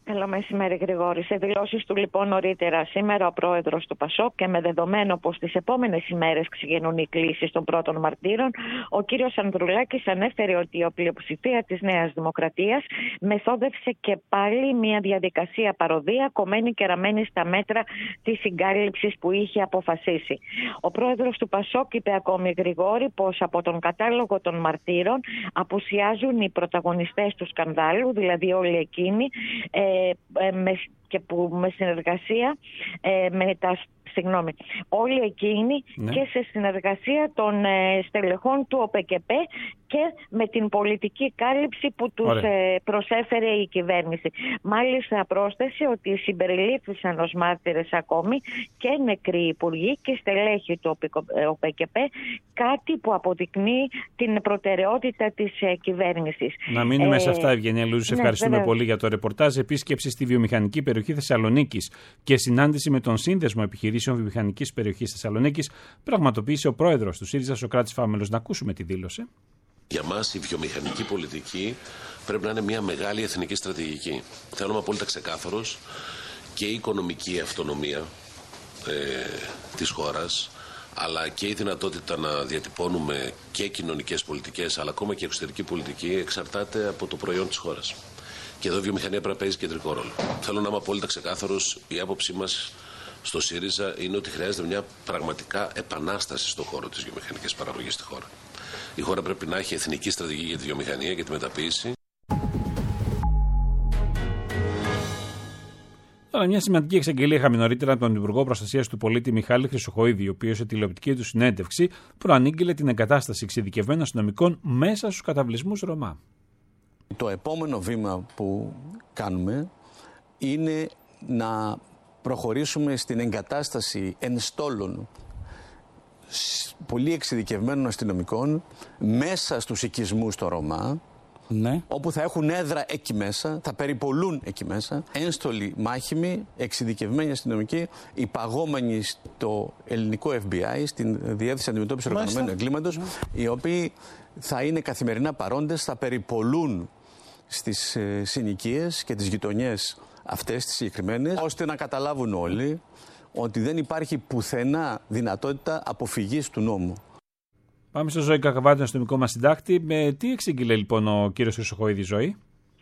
Καλό μεσημέρι, Γρηγόρη. Σε δηλώσεις του λοιπόν νωρίτερα σήμερα ο πρόεδρος του ΠΑΣΟΚ και με δεδομένο πως τις επόμενες ημέρες ξεκινούν οι κλήσεις των πρώτων μαρτύρων, ο κύριος Ανδρουλάκης ανέφερε ότι η πλειοψηφία της Νέας Δημοκρατίας μεθόδευσε και πάλι μια διαδικασία παροδία κομμένη και ραμμένη στα μέτρα της συγκάλυψης που είχε αποφασίσει. Ο πρόεδρος του ΠΑΣΟΚ είπε ακόμη, Γρηγόρη, πως από τον κατάλογο των μαρτύρων απουσιάζουν οι πρωταγωνιστές του σκανδάλου, δηλαδή όλοι εκείνοι ε, ε, με, και που με συνεργασία ε, με τα Συγγνώμη, όλοι εκείνοι ναι. και σε συνεργασία των ε, στελεχών του ΟΠΕΚΕΠΕ και με την πολιτική κάλυψη που τους ε, προσέφερε η κυβέρνηση. Μάλιστα πρόσθεσε ότι συμπεριλήφθησαν ως μάρτυρες ακόμη και νεκροί υπουργοί και στελέχοι του ΟΠΕΚΕΠΕ, κάτι που αποδεικνύει την προτεραιότητα της ε, κυβέρνησης. Να μείνουμε ε, σε αυτά, Ευγενία Λούζου. Σε ναι, ευχαριστούμε βέβαια. πολύ για το ρεπορτάζ. Επίσκεψη στη βιομηχανική περιοχή Θεσσαλονίκης και συνάντηση με τον Σύνδεσμο Επιχειρήσεων Βιομηχανικής Περιοχής Θεσσαλονίκης πραγματοποίησε ο πρόεδρος του ΣΥΡΙΖΑ, Σωκράτης Φάμελος. Να ακούσουμε τη δήλωση. Για μας η βιομηχανική πολιτική πρέπει να είναι μια μεγάλη εθνική στρατηγική. Θέλω να είμαι απόλυτα ξεκάθαρος, και η οικονομική αυτονομία ε, της χώρας, αλλά και η δυνατότητα να διατυπώνουμε και κοινωνικές πολιτικές, αλλά ακόμα και εξωτερική πολιτική, εξαρτάται από το προϊόν της χώρας. Και εδώ η βιομηχανία πρέπει να παίζει κεντρικό ρόλο. Θέλω να είμαι απόλυτα ξεκάθαρος, η άποψή μας στο ΣΥΡΙΖΑ είναι ότι χρειάζεται μια πραγματικά επανάσταση στον χώρο της βιομηχανικής παραγωγής στη χώρα. Η χώρα πρέπει να έχει εθνική στρατηγική για τη βιομηχανία και τη μεταποίηση. Τώρα, μια σημαντική εξαγγελία είχαμε νωρίτερα από τον Υπουργό Προστασίας του Πολίτη Μιχάλη Χρυσοχοΐδη, ο οποίος σε τηλεοπτική του συνέντευξη προανήγγειλε την εγκατάσταση εξειδικευμένων αστυνομικών μέσα στους καταβλισμούς Ρωμά. Το επόμενο βήμα που κάνουμε είναι να προχωρήσουμε στην εγκατάσταση ενστόλων πολύ εξειδικευμένων αστυνομικών μέσα στους οικισμούς στο Ρωμά, ναι. όπου θα έχουν έδρα εκεί μέσα, θα περιπολούν εκεί μέσα, ένστολοι μάχημοι, εξειδικευμένοι αστυνομικοί, υπαγόμενοι στο ελληνικό Εφ Μπι Άι, στην Διεύθυνση Αντιμετώπισης Οργανωμένου Εγκλήματος, ναι. οι οποίοι θα είναι καθημερινά παρόντες, θα περιπολούν στις ε, συνοικίες και τις γειτονιές αυτές τις συγκεκριμένες, ώστε να καταλάβουν όλοι ότι δεν υπάρχει πουθενά δυνατότητα αποφυγής του νόμου. Πάμε στο Ζωή Κακαβάτη, τον αστυνομικό μας συντάκτη. Με τι εξήγηλε λοιπόν ο κύριος Χρυσοχοΐδης, Ζωή?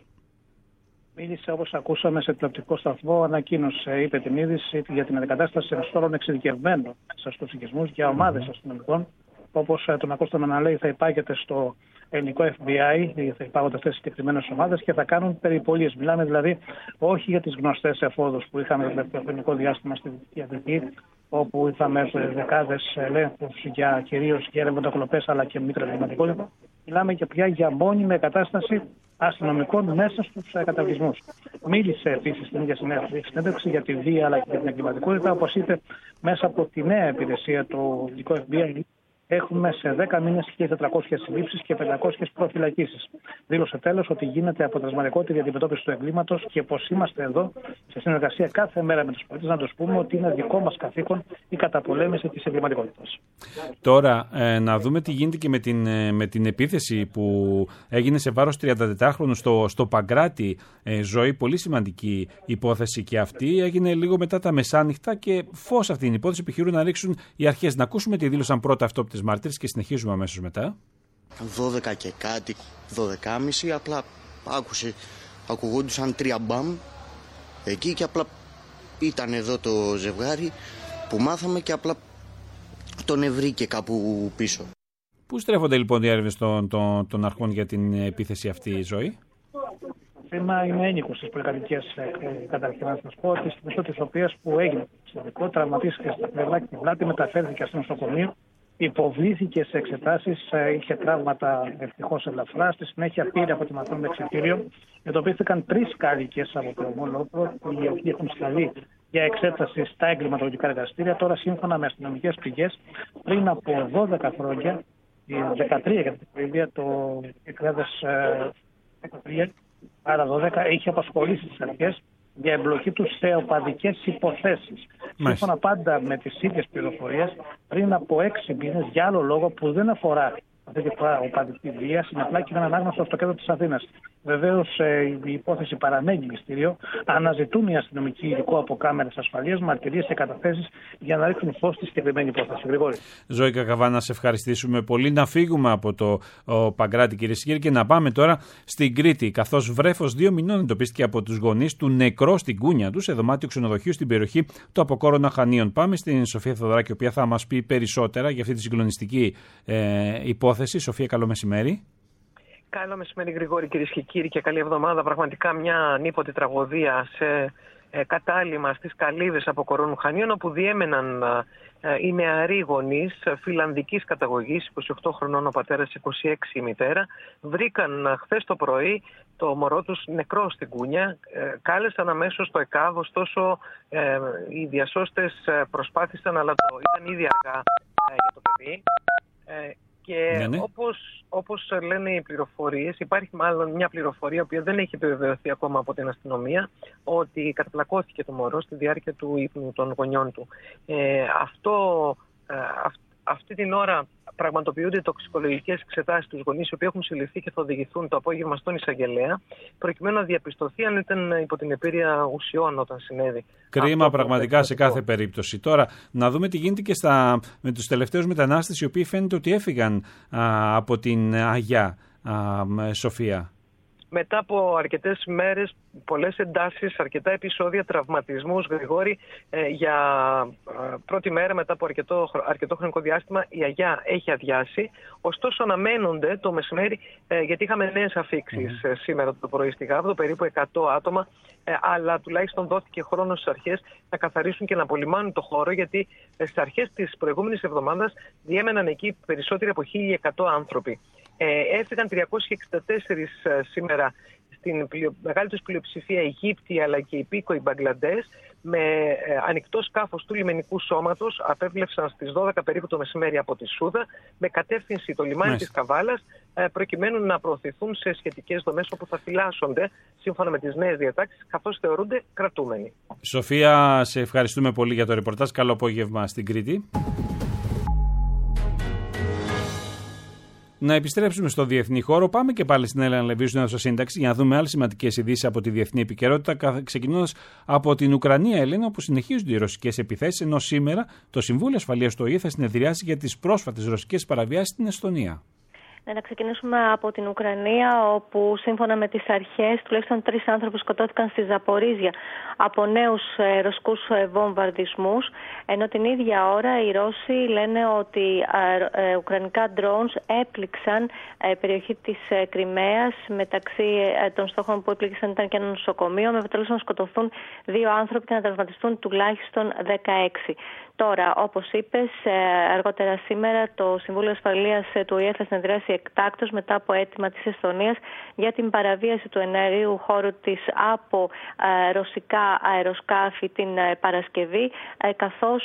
Μίλησε, όπως ακούσαμε, σε τηλεοπτικό σταθμό, ανακοίνωσε, είπε την είδηση για την αντικατάσταση ενστόλων εξειδικευμένων μέσα στους οικισμούς για ομάδες mm-hmm. αστυνομικών. Όπως τον ακούσαμε να λέει, θα υπάγεται στο ελληνικό Εφ Μπι Άι, θα υπάγονται αυτές οι συγκεκριμένες ομάδες και θα κάνουν περιπολίες. Μιλάμε δηλαδή όχι για τις γνωστές εφόδους που είχαμε το ελληνικό διάστημα στη Δυτική Αφρική, όπου είχαμε δεκάδες ελέγχους για κυρίως για ρευματοκλοπές αλλά και μη τραυματικότητα. Μιλάμε και πια για μόνιμη εγκατάσταση αστυνομικών μέσα στους καταβλισμούς. Μίλησε επίσης στην ίδια συνέντευξη για τη βία αλλά και για την εγκληματικότητα. Όπως είπε, μέσα από τη νέα υπηρεσία του ελληνικού Εφ Μπι Άι, έχουμε σε δέκα μήνες χίλιες τετρακόσιες συλλήψεις και πεντακόσιες προφυλακίσεις. Δήλωσε τέλος ότι γίνεται αποτελεσματικότερη αντιμετώπιση του εγκλήματος και πως είμαστε εδώ σε συνεργασία κάθε μέρα με τους πολίτες να τους πούμε ότι είναι δικό μας καθήκον η καταπολέμηση της εγκληματικότητας. Τώρα, ε, να δούμε τι γίνεται και με την, ε, με την επίθεση που έγινε σε βάρος τριαντατετράχρονου στο, στο Παγκράτη. Ε, Ζωή, πολύ σημαντική υπόθεση και αυτή. Έγινε λίγο μετά τα μεσάνυχτα και φως αυτή την υπόθεση επιχειρούν να ρίξουν οι αρχές. Να ακούσουμε τι δήλωσαν πρώτα αυτό από τις μάρτυρες και συνεχίζουμε αμέσως μετά. δώδεκα και κάτι, δώδεκα και μισή, απλά άκουσε, ακουγόντουσαν τρία μπαμ εκεί και απλά ήταν εδώ το ζευγάρι που μάθαμε και απλά τον ευρήκε κάπου πίσω. Πού στρέφονται λοιπόν οι έρευνες των, των, των αρχών για την επίθεση αυτή, η Ζωή? Το θέμα είναι ένικος στις πολυκατοικίες καταρχήν να σας πω, τις μισό της οποίας που έγινε στο τραυματίστηκε στα πλευρά και την πλάτη, μεταφέρθηκε στο νοσοκομείο. Υποβλήθηκε σε εξετάσεις, είχε τραύματα ευτυχώς ελαφρά. Στη συνέχεια πήρε από τη μαθόν εξετήριο. Εντοπίστηκαν τρεις κάλικες από το ομόλογο, οι οποίοι έχουν σταλεί για εξέταση στα εγκληματολογικά εργαστήρια. Τώρα, σύμφωνα με αστυνομικές πηγές, πριν από δώδεκα χρόνια, δεκατρία για την περιοδία, το δύο χιλιάδες δεκατρία, άρα δώδεκα, είχε απασχολήσει τις αρχές για εμπλοκή του σε οπαδικές υποθέσεις. Σύμφωνα πάντα με τις ίδιες πληροφορίες, πριν από έξι μήνες, για άλλο λόγο που δεν αφορά αυτή τη φορά οπαδική βία, είναι απλά και έναν άγνωστο στο κέντρο της Αθήνας. Βεβαίως η υπόθεση παραμένει μυστήριο. Αναζητούν οι αστυνομικοί υλικό από κάμερες ασφαλείας, μαρτυρίες και καταθέσεις για να ρίχνουν φως στη συγκεκριμένη υπόθεση. Γρηγόρη. Ζωή Κακαβά, να σε ευχαριστήσουμε πολύ. Να φύγουμε από το ο, Παγκράτη, κυρίες και κύριοι, και να πάμε τώρα στην Κρήτη. Καθώς βρέφος δύο μηνών εντοπίστηκε από τους γονείς του νεκρό στην κούνια του σε δωμάτιο ξενοδοχείου στην περιοχή του Αποκόρονα Χανίων. Πάμε στην Σοφία Θεοδωράκη, η οποία θα μας πει περισσότερα για αυτή τη συγκλονιστική ε, υπόθεση. Σοφία, καλό μεσημέρι. Καλό μεσημέρι, Γρηγόρη, κυρίες και κύριοι, και καλή εβδομάδα. Πραγματικά μια ανίποτη τραγωδία σε ε, κατάλημα στις Καλύβες Αποκορώνου Χανίων, όπου διέμεναν ε, οι νεαροί γονείς φιλανδικής καταγωγής, είκοσι οκτώ χρονών ο πατέρας, είκοσι έξι η μητέρα. Βρήκαν ε, χθες το πρωί το μωρό τους νεκρό στην κούνια. Ε, κάλεσαν αμέσως το ΕΚΑΒ, ωστόσο ε, οι διασώστες προσπάθησαν, αλλά το ήταν ήδη αργά ε, για το παιδί. Ε, Και ναι, ναι. Όπως, όπως λένε οι πληροφορίες, υπάρχει μάλλον μια πληροφορία που δεν έχει επιβεβαιωθεί ακόμα από την αστυνομία, ότι καταπλακώθηκε το μωρό στη διάρκεια του ύπνου των γονιών του. Ε, αυτό, ε, αυ, αυτή την ώρα πραγματοποιούνται τοξικολογικές εξετάσεις στους γονείς, οι οποίοι έχουν συλληφθεί και θα οδηγηθούν το απόγευμα στον εισαγγελέα, προκειμένου να διαπιστωθεί αν ήταν υπό την επίρρεια ουσιών όταν συνέβη. Κρίμα αυτό, πραγματικά σε κάθε περίπτωση. Τώρα, να δούμε τι γίνεται και στα, με τους τελευταίους μετανάστες, οι οποίοι φαίνεται ότι έφυγαν α, από την Αγιά, α, Σοφία. Μετά από αρκετές μέρες, πολλές εντάσεις, αρκετά επεισόδια, τραυματισμούς, Γρηγόρη, ε, για ε, πρώτη μέρα μετά από αρκετό, αρκετό χρονικό διάστημα η Αγιά έχει αδειάσει. Ωστόσο αναμένονται το μεσημέρι, ε, γιατί είχαμε νέες αφίξεις mm-hmm. σήμερα το πρωί στη Γάβδο, περίπου εκατό άτομα, ε, αλλά τουλάχιστον δόθηκε χρόνο στις αρχές να καθαρίσουν και να απολυμάνουν το χώρο, γιατί ε, στις αρχές της προηγούμενης εβδομάδας διέμεναν εκεί περισσότεροι από χίλια εκατό άνθρωποι. Ε, έφυγαν τριακόσιοι εξήντα τέσσερις ε, σήμερα στην πλειο, μεγάλη τους πλειοψηφία Αιγύπτιοι αλλά και υπήκοοι Μπαγκλαντές, με ε, ανοιχτό σκάφος του λιμενικού σώματος. Απέβλεψαν στις δώδεκα περίπου το μεσημέρι από τη Σούδα, με κατεύθυνση το λιμάνι της Καβάλας, ε, προκειμένου να προωθηθούν σε σχετικές δομές όπου θα φυλάσσονται σύμφωνα με τις νέες διατάξεις, καθώς θεωρούνται κρατούμενοι. Σοφία, σε ευχαριστούμε πολύ για το ρεπορτάζ. Καλό απόγευμα στην Κρήτη. Να επιστρέψουμε στο διεθνή χώρο. Πάμε και πάλι στην Έλενα Λεβίου, στην σύνταξη, για να δούμε άλλες σημαντικές ειδήσεις από τη διεθνή επικαιρότητα. Ξεκινώντας από την Ουκρανία, Έλενα, όπου συνεχίζονται οι ρωσικές επιθέσεις, ενώ σήμερα το Συμβούλιο Ασφαλείας του ΟΗΕ θα συνεδριάσει για τις πρόσφατες ρωσικές παραβιάσεις στην Εστονία. Να ξεκινήσουμε από την Ουκρανία, όπου σύμφωνα με τις αρχές τουλάχιστον τρεις άνθρωποι σκοτώθηκαν στη Ζαπορίζια από νέους ε, ρωσικούς ε, βομβαρδισμούς, ενώ την ίδια ώρα οι Ρώσοι λένε ότι ε, ε, ουκρανικά drones έπληξαν ε, περιοχή της ε, Κριμαίας. Μεταξύ ε, των στόχων που έπληξαν ήταν και ένα νοσοκομείο, με αποτέλεσμα να σκοτωθούν δύο άνθρωποι και να τραυματιστούν τουλάχιστον δεκαέξι. Τώρα, όπως είπες, αργότερα σήμερα το Συμβούλιο Ασφαλείας του ΟΗΕ θα συνεδριάσει εκτάκτως μετά από αίτημα της Εσθονίας για την παραβίαση του εναερίου χώρου της από ρωσικά αεροσκάφη την Παρασκευή, καθώς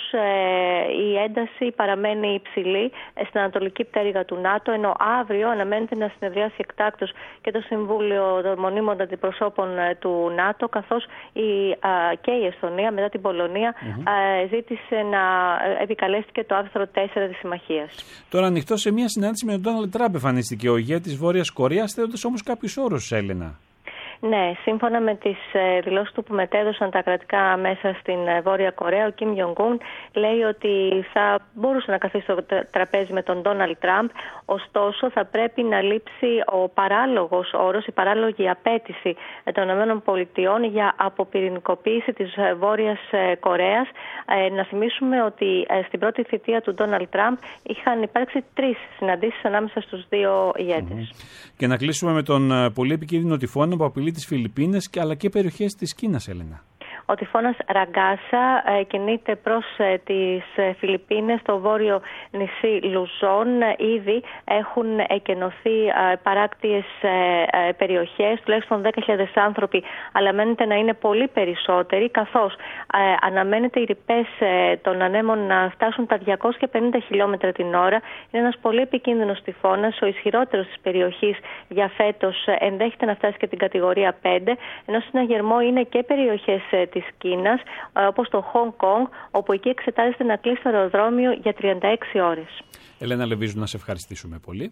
η ένταση παραμένει υψηλή στην ανατολική πτέρυγα του ΝΑΤΟ, ενώ αύριο αναμένεται να συνεδριάσει εκτάκτως και το Συμβούλιο των Μονίμων Αντιπροσώπων του ΝΑΤΟ, καθώς η, και η Εσθονία μετά την Πολωνία mm-hmm. ζήτησε να επικαλέστηκε το άρθρο τέσσερα της συμμαχίας. Τώρα, ανοιχτό σε μια συνάντηση με τον Ντόναλντ Τραμπ εμφανίστηκε ο ηγέτης της Βόρειας Κορέας, θέτοντας όμως κάποιους όρους, Έλενα. Ναι, σύμφωνα με τις δηλώσεις του που μετέδωσαν τα κρατικά μέσα στην Βόρεια Κορέα, ο Κιμ Ιονγκ-ουν λέει ότι θα μπορούσε να καθίσει στο τραπέζι με τον Ντόναλντ Τραμπ, ωστόσο θα πρέπει να λείψει ο παράλογος όρος, η παράλογη απέτηση των ΗΠΑ για αποπυρηνικοποίηση της Βόρειας Κορέας. Να θυμίσουμε ότι στην πρώτη θητεία του Ντόναλντ Τραμπ είχαν υπάρξει τρεις συναντήσεις ανάμεσα στους δύο ηγέτες. Mm-hmm. Και να κλείσουμε με τον πολύ επικίνδυνο τυφώνα που απειλεί τις Φιλιππίνες και αλλά και περιοχές της Κίνας, Έλενα. Ο τυφώνας Ραγκάσα ε, κινείται προς ε, τις ε, Φιλιππίνες, στο βόρειο νησί Λουζόν. Ήδη έχουν εκενωθεί ε, παράκτιες ε, ε, περιοχές, τουλάχιστον δέκα χιλιάδες άνθρωποι, αλλά μένεται να είναι πολύ περισσότεροι, καθώς ε, αναμένεται οι ρηπές ε, των ανέμων να φτάσουν τα διακόσια πενήντα χιλιόμετρα την ώρα. Είναι ένας πολύ επικίνδυνος τυφώνας, ο ισχυρότερος της περιοχής για φέτος, ε, ενδέχεται να φτάσει και την κατηγορία πέντε, ενώ συναγερμό είναι και περιοχές ε, της Κίνας, όπως το Χονγκ Κονγκ, όπου εκεί εξετάζεται να κλείσει το αεροδρόμιο για τριάντα έξι ώρες. Ελένα Λεβίζου, να σε ευχαριστήσουμε πολύ.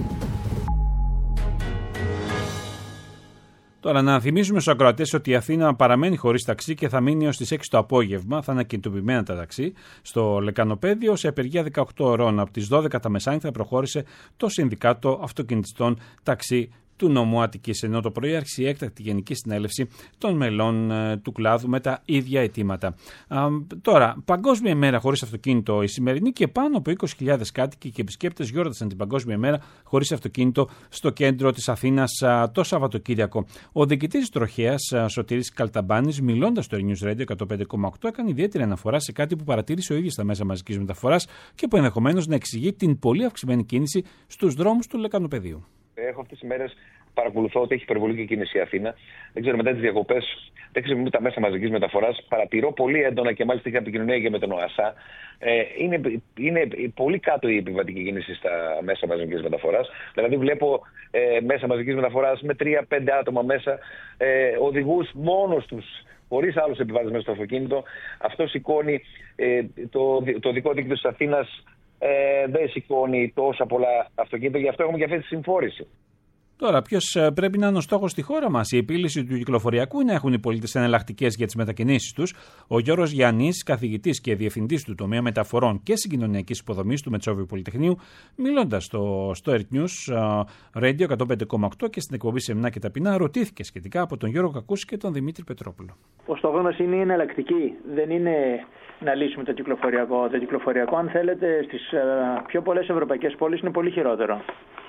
Τώρα, να θυμίζουμε στους ακροατές ότι η Αθήνα παραμένει χωρίς ταξί και θα μείνει ως τις έξι το απόγευμα. Θα είναι κινητοποιημένα τα ταξί στο Λεκανοπέδιο σε απεργία δεκαοκτώ ωρών. Από τις δώδεκα τα μεσάνυχτα προχώρησε το Συνδικάτο Αυτοκινητιστών Ταξί του νομού Αττικής, ενώ το πρωί άρχισε η έκτακτη γενική συνέλευση των μελών ε, του κλάδου με τα ίδια αιτήματα. Α, τώρα, Παγκόσμια ημέρα χωρίς αυτοκίνητο η σημερινή και πάνω από είκοσι χιλιάδες κάτοικοι και επισκέπτες γιόρτασαν την Παγκόσμια ημέρα χωρίς αυτοκίνητο στο κέντρο της Αθήνας α, το Σαββατοκύριακο. Ο διοικητής της τροχέας α, Σωτήρης Καλταμπάνης, μιλώντας στο News Radio εκατόν πέντε κόμμα οκτώ, έκανε ιδιαίτερη αναφορά σε κάτι που παρατήρησε ο ίδιος στα μέσα μαζικής μεταφοράς και που ενδεχομένως να εξηγεί την πολύ αυξημένη κίνηση στους δρόμους του Λεκανοπεδίου. Έχω αυτές τις μέρες παρακολουθώ ότι έχει υπερβολική κίνηση η Αθήνα. Δεν ξέρω, μετά τις διακοπές δεν χρησιμοποιούν τα μέσα μαζικής μεταφοράς. Παρατηρώ πολύ έντονα και μάλιστα είχα επικοινωνία και με τον ΟΑΣΑ. Ε, είναι, είναι πολύ κάτω η επιβατική κίνηση στα μέσα μαζικής μεταφοράς. Δηλαδή, βλέπω ε, μέσα μαζικής μεταφοράς με τρία πέντε άτομα μέσα, ε, οδηγούς μόνος τους, χωρίς άλλους επιβάτες μέσα στο αυτοκίνητο. Αυτό σηκώνει ε, το, το δικό δίκτυο της Αθήνας. Ε, δεν σηκώνει τόσα πολλά αυτοκίνητα, γι' αυτό έχουμε και αυτή τη συμφόρηση. Τώρα, ποιος πρέπει να είναι ο στόχος στη χώρα μας? Η επίλυση του κυκλοφοριακού ή να έχουν οι πολίτες εναλλακτικές για τις μετακινήσεις τους? Ο Γιώργος Γιαννής, καθηγητής και διευθυντής του τομέα μεταφορών και συγκοινωνιακής υποδομής του Μετσόβιου Πολυτεχνείου, μιλώντας στο, στο Earth News Radio εκατόν πέντε κόμμα οκτώ και στην εκπομπή Σεμνά και Ταπεινά, ρωτήθηκε σχετικά από τον Γιώργο Κακούση και τον Δημήτρη Πετρόπουλο. Ο στόχος μας είναι η εναλλακτική. Δεν είναι να λύσουμε το κυκλοφοριακό. Το κυκλοφοριακό, αν θέλετε, στις πιο πολλές ευρωπαϊκές πόλεις είναι πολύ χειρότερο.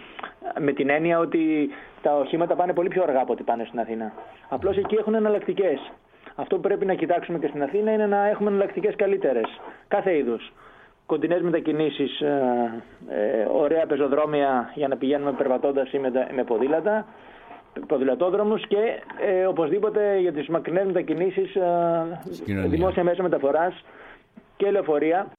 Με την έννοια ότι τα οχήματα πάνε πολύ πιο αργά από ό,τι πάνε στην Αθήνα. Απλώς εκεί έχουν εναλλακτικές. Αυτό που πρέπει να κοιτάξουμε και στην Αθήνα είναι να έχουμε εναλλακτικές καλύτερες. Κάθε είδους. Κοντινές μετακινήσεις, ε, ε, ωραία πεζοδρόμια για να πηγαίνουμε περπατώντας ή με, με ποδήλατα, ποδηλατόδρομους και ε, οπωσδήποτε για τις μακρινές μετακινήσεις ε, δημόσια μέσα μεταφοράς και λεωφορεία.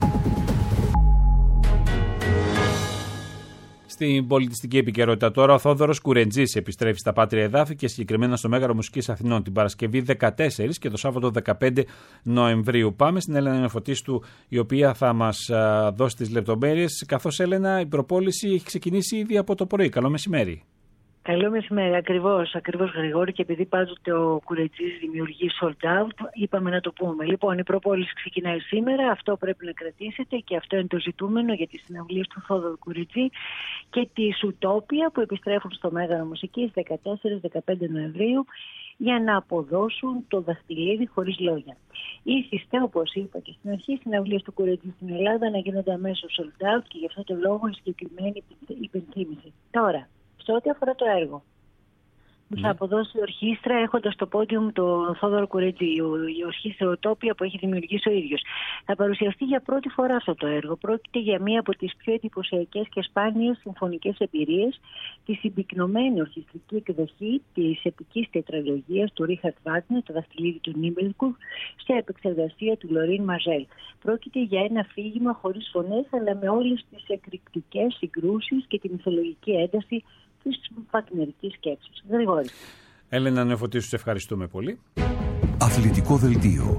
Στην πολιτιστική επικαιρότητα τώρα, ο Θόδωρος Κουρεντζής επιστρέφει στα Πάτρια Εδάφη και συγκεκριμένα στο Μέγαρο Μουσικής Αθηνών την Παρασκευή δεκατέσσερις και το Σάββατο δεκαπέντε Νοεμβρίου. Πάμε στην Έλενα Νεφωτίστου, η οποία θα μας δώσει τις λεπτομέρειες. Καθώς, Έλενα, η προπόληση έχει ξεκινήσει ήδη από το πρωί. Καλό μεσημέρι. Καλό μεσημέρι, ακριβώς, ακριβώς Γρηγόρη, και επειδή πάντοτε ο Κουρετζής δημιουργεί sold out, είπαμε να το πούμε. Λοιπόν, η προπόληση ξεκινάει σήμερα, αυτό πρέπει να κρατήσετε και αυτό είναι το ζητούμενο για τις συναυλίες του Θόδωρου Κουρετζή και τη Ουτόπια που επιστρέφουν στο Μέγαρο Μουσικής δεκατέσσερις με δεκαπέντε Νοεμβρίου για να αποδώσουν το δαχτυλίδι χωρίς λόγια. Ήθιστε, όπως είπα και στην αρχή, οι συναυλίες του Κουρετζή στην Ελλάδα να γίνονται αμέσως sold out και γι' αυτό το λόγο η συγκεκριμένη υπενθύμηση. Τώρα, σε ό,τι αφορά το έργο, mm. θα αποδώσει η ορχήστρα έχοντας στο πόντιουμ τον Θόδωρο Κουρετζή, η ορχήστρα Ουτόπια που έχει δημιουργήσει ο ίδιος. Θα παρουσιαστεί για πρώτη φορά αυτό το έργο. Πρόκειται για μία από τις πιο εντυπωσιακές και σπάνιες συμφωνικές εμπειρίες, τη συμπυκνωμένη ορχιστρική εκδοχή της επικής τετραλογίας του Ρίχαρτ Βάγνερ, το δαχτυλίδι του Νίμπελκουρ, σε επεξεργασία του Λωρίν Μαζέλ. Πρόκειται για ένα αφήγημα χωρίς φωνές, αλλά με όλες τις εκρηκτικές συγκρούσεις και τη μυθολογική ένταση της βαγνερικής σκέψης. Γρηγόρη. Έλενα Νεφωτίσου, σε ευχαριστούμε πολύ. Αθλητικό δελτίο.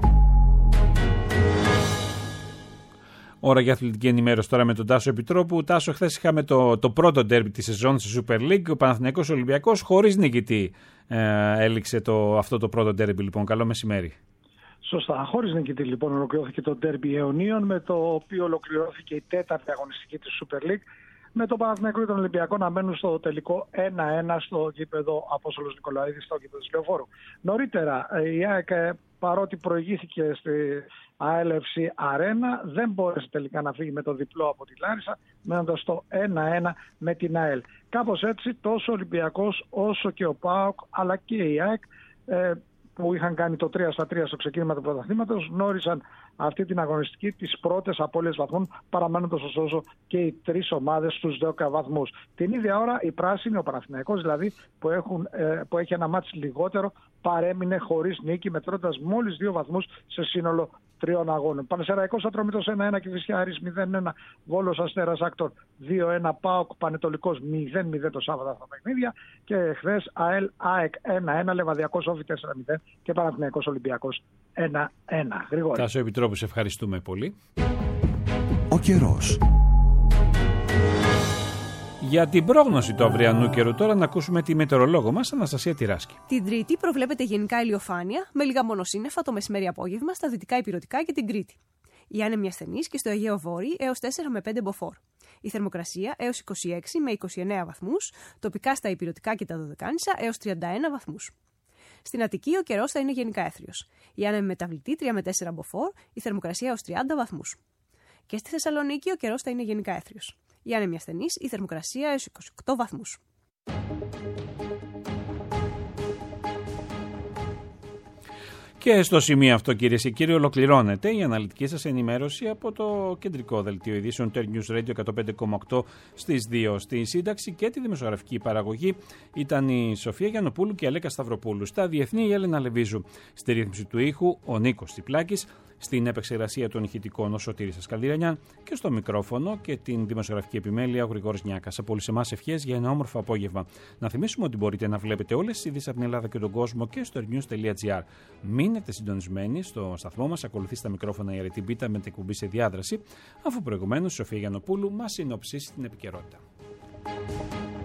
Ώρα για αθλητική ενημέρωση τώρα με τον Τάσο Επιτρόπου. Τάσο, χθες είχαμε το, το πρώτο ντέρμπι της σεζόν στη Super League. Ο Παναθηναϊκός Ολυμπιακός χωρίς νικητή ε, έληξε το, αυτό το πρώτο ντέρμπι. Λοιπόν, καλό μεσημέρι. Σωστά. Χωρίς νικητή λοιπόν ολοκληρώθηκε το ντέρμπι αιωνίων, με το οποίο ολοκληρώθηκε η τέταρτη αγωνιστική της Super League, με τον Παναθηναϊκό και τον Ολυμπιακό να μένουν στο τελικό ένα ένα στο γήπεδο Απόστολος Νικολαίδης, στο γήπεδο της Λεωφόρου. Νωρίτερα η ΑΕΚ, παρότι προηγήθηκε στη έι ελ εφ σι Αρένα, δεν μπόρεσε τελικά να φύγει με το διπλό από τη Λάρισα, μένοντας στο ένα ένα με την ΑΕΛ. Κάπως έτσι τόσο ο Ολυμπιακός όσο και ο ΠΑΟΚ αλλά και η ΑΕΚ, ε, που είχαν κάνει το τρία στα τρία στο ξεκίνημα του πρωταθλήματος, γνώρισαν αυτή την αγωνιστική τις πρώτες απώλειες βαθμών, παραμένοντας ωστόσο και οι τρεις ομάδες στους δέκα βαθμούς. Την ίδια ώρα η πράσινη, ο Παναθηναϊκός δηλαδή, που, έχουν, ε, που έχει ένα μάτς λιγότερο, παρέμεινε χωρίς νίκη, μετρώντας μόλις δύο βαθμούς σε σύνολο τριών αγώνων. Πανσεραϊκός Ατρόμητος ένα ένα και Κηφισιάρης μηδέν ένα. Βόλος Αστέρας Άκτορ δύο ένα. ΠΑΟΚ Πανετολικός μηδέν μηδέν το Σάββατο αυτά τα παιχνίδια. Και χθες ΑΕΛ ΑΕΚ ένα ένα. Λεβαδιακός Όφη τέσσερα μηδέν και Παναθηναϊκός Ολυμπιακός ένα ένα. Γρηγόρη. Τάσο Επιτρόπου, σε ευχαριστούμε πολύ. Ο καιρός. Για την πρόγνωση του αυριανού καιρού, τώρα να ακούσουμε τη μετεωρολόγο μας, Αναστασία Τυράσκη. Την Τρίτη προβλέπεται γενικά ηλιοφάνεια, με λίγα μονοσύννεφα το μεσημέρι-απόγευμα στα δυτικά Ηπειρωτικά και την Κρήτη. Η άνεμη ασθενής και στο Αιγαίο Βόρειο έως τέσσερα με πέντε μποφόρ. Η θερμοκρασία έως είκοσι έξι με είκοσι εννέα βαθμούς, τοπικά στα Ηπειρωτικά και τα Δωδεκάνησα έως τριάντα ένα βαθμούς. Στην Αττική ο καιρός θα είναι γενικά έθριος. Η άνεμη μεταβλητή τρία με τέσσερα μποφόρ, η θερμοκρασία έως τριάντα βαθμούς. Και στη Θεσσαλονίκη ο καιρός θα είναι γενικά έθριος. Η άνεμη ασθενής, η θερμοκρασία έως είκοσι οκτώ βαθμούς. Και στο σημείο αυτό, κυρίες και κύριοι, ολοκληρώνεται η αναλυτική σας ενημέρωση από το κεντρικό δελτίο ειδήσεων News Radio εκατόν πέντε κόμμα οκτώ στις δύο. Στη σύνταξη και τη δημοσιογραφική παραγωγή ήταν η Σοφία Γιαννοπούλου και η Αλέκα Σταυροπούλου. Στα διεθνή η Έλενα Λεβίζου. Στη ρύθμιση του ήχου ο Νίκος Τσιπλάκης. Στην επεξεργασία των ηχητικών ο Σωτήρης Ασκαλδυρανιάν και στο μικρόφωνο και την δημοσιογραφική επιμέλεια ο Γρηγόρης Νιάκας. Από όλους εμάς ευχές για ένα όμορφο απόγευμα. Να θυμίσουμε ότι μπορείτε να βλέπετε όλες τις ειδήσεις από την Ελλάδα και τον κόσμο και στο airnews τελεία gr. Μείνετε συντονισμένοι στο σταθμό μας, ακολουθήστε τα μικρόφωνα η Αρετή Μπίτα με την εκπομπή σε διάδραση, αφού προηγουμένως η Σοφία Γιαννοπούλου μας συνοψίσει την επικαιρότητα.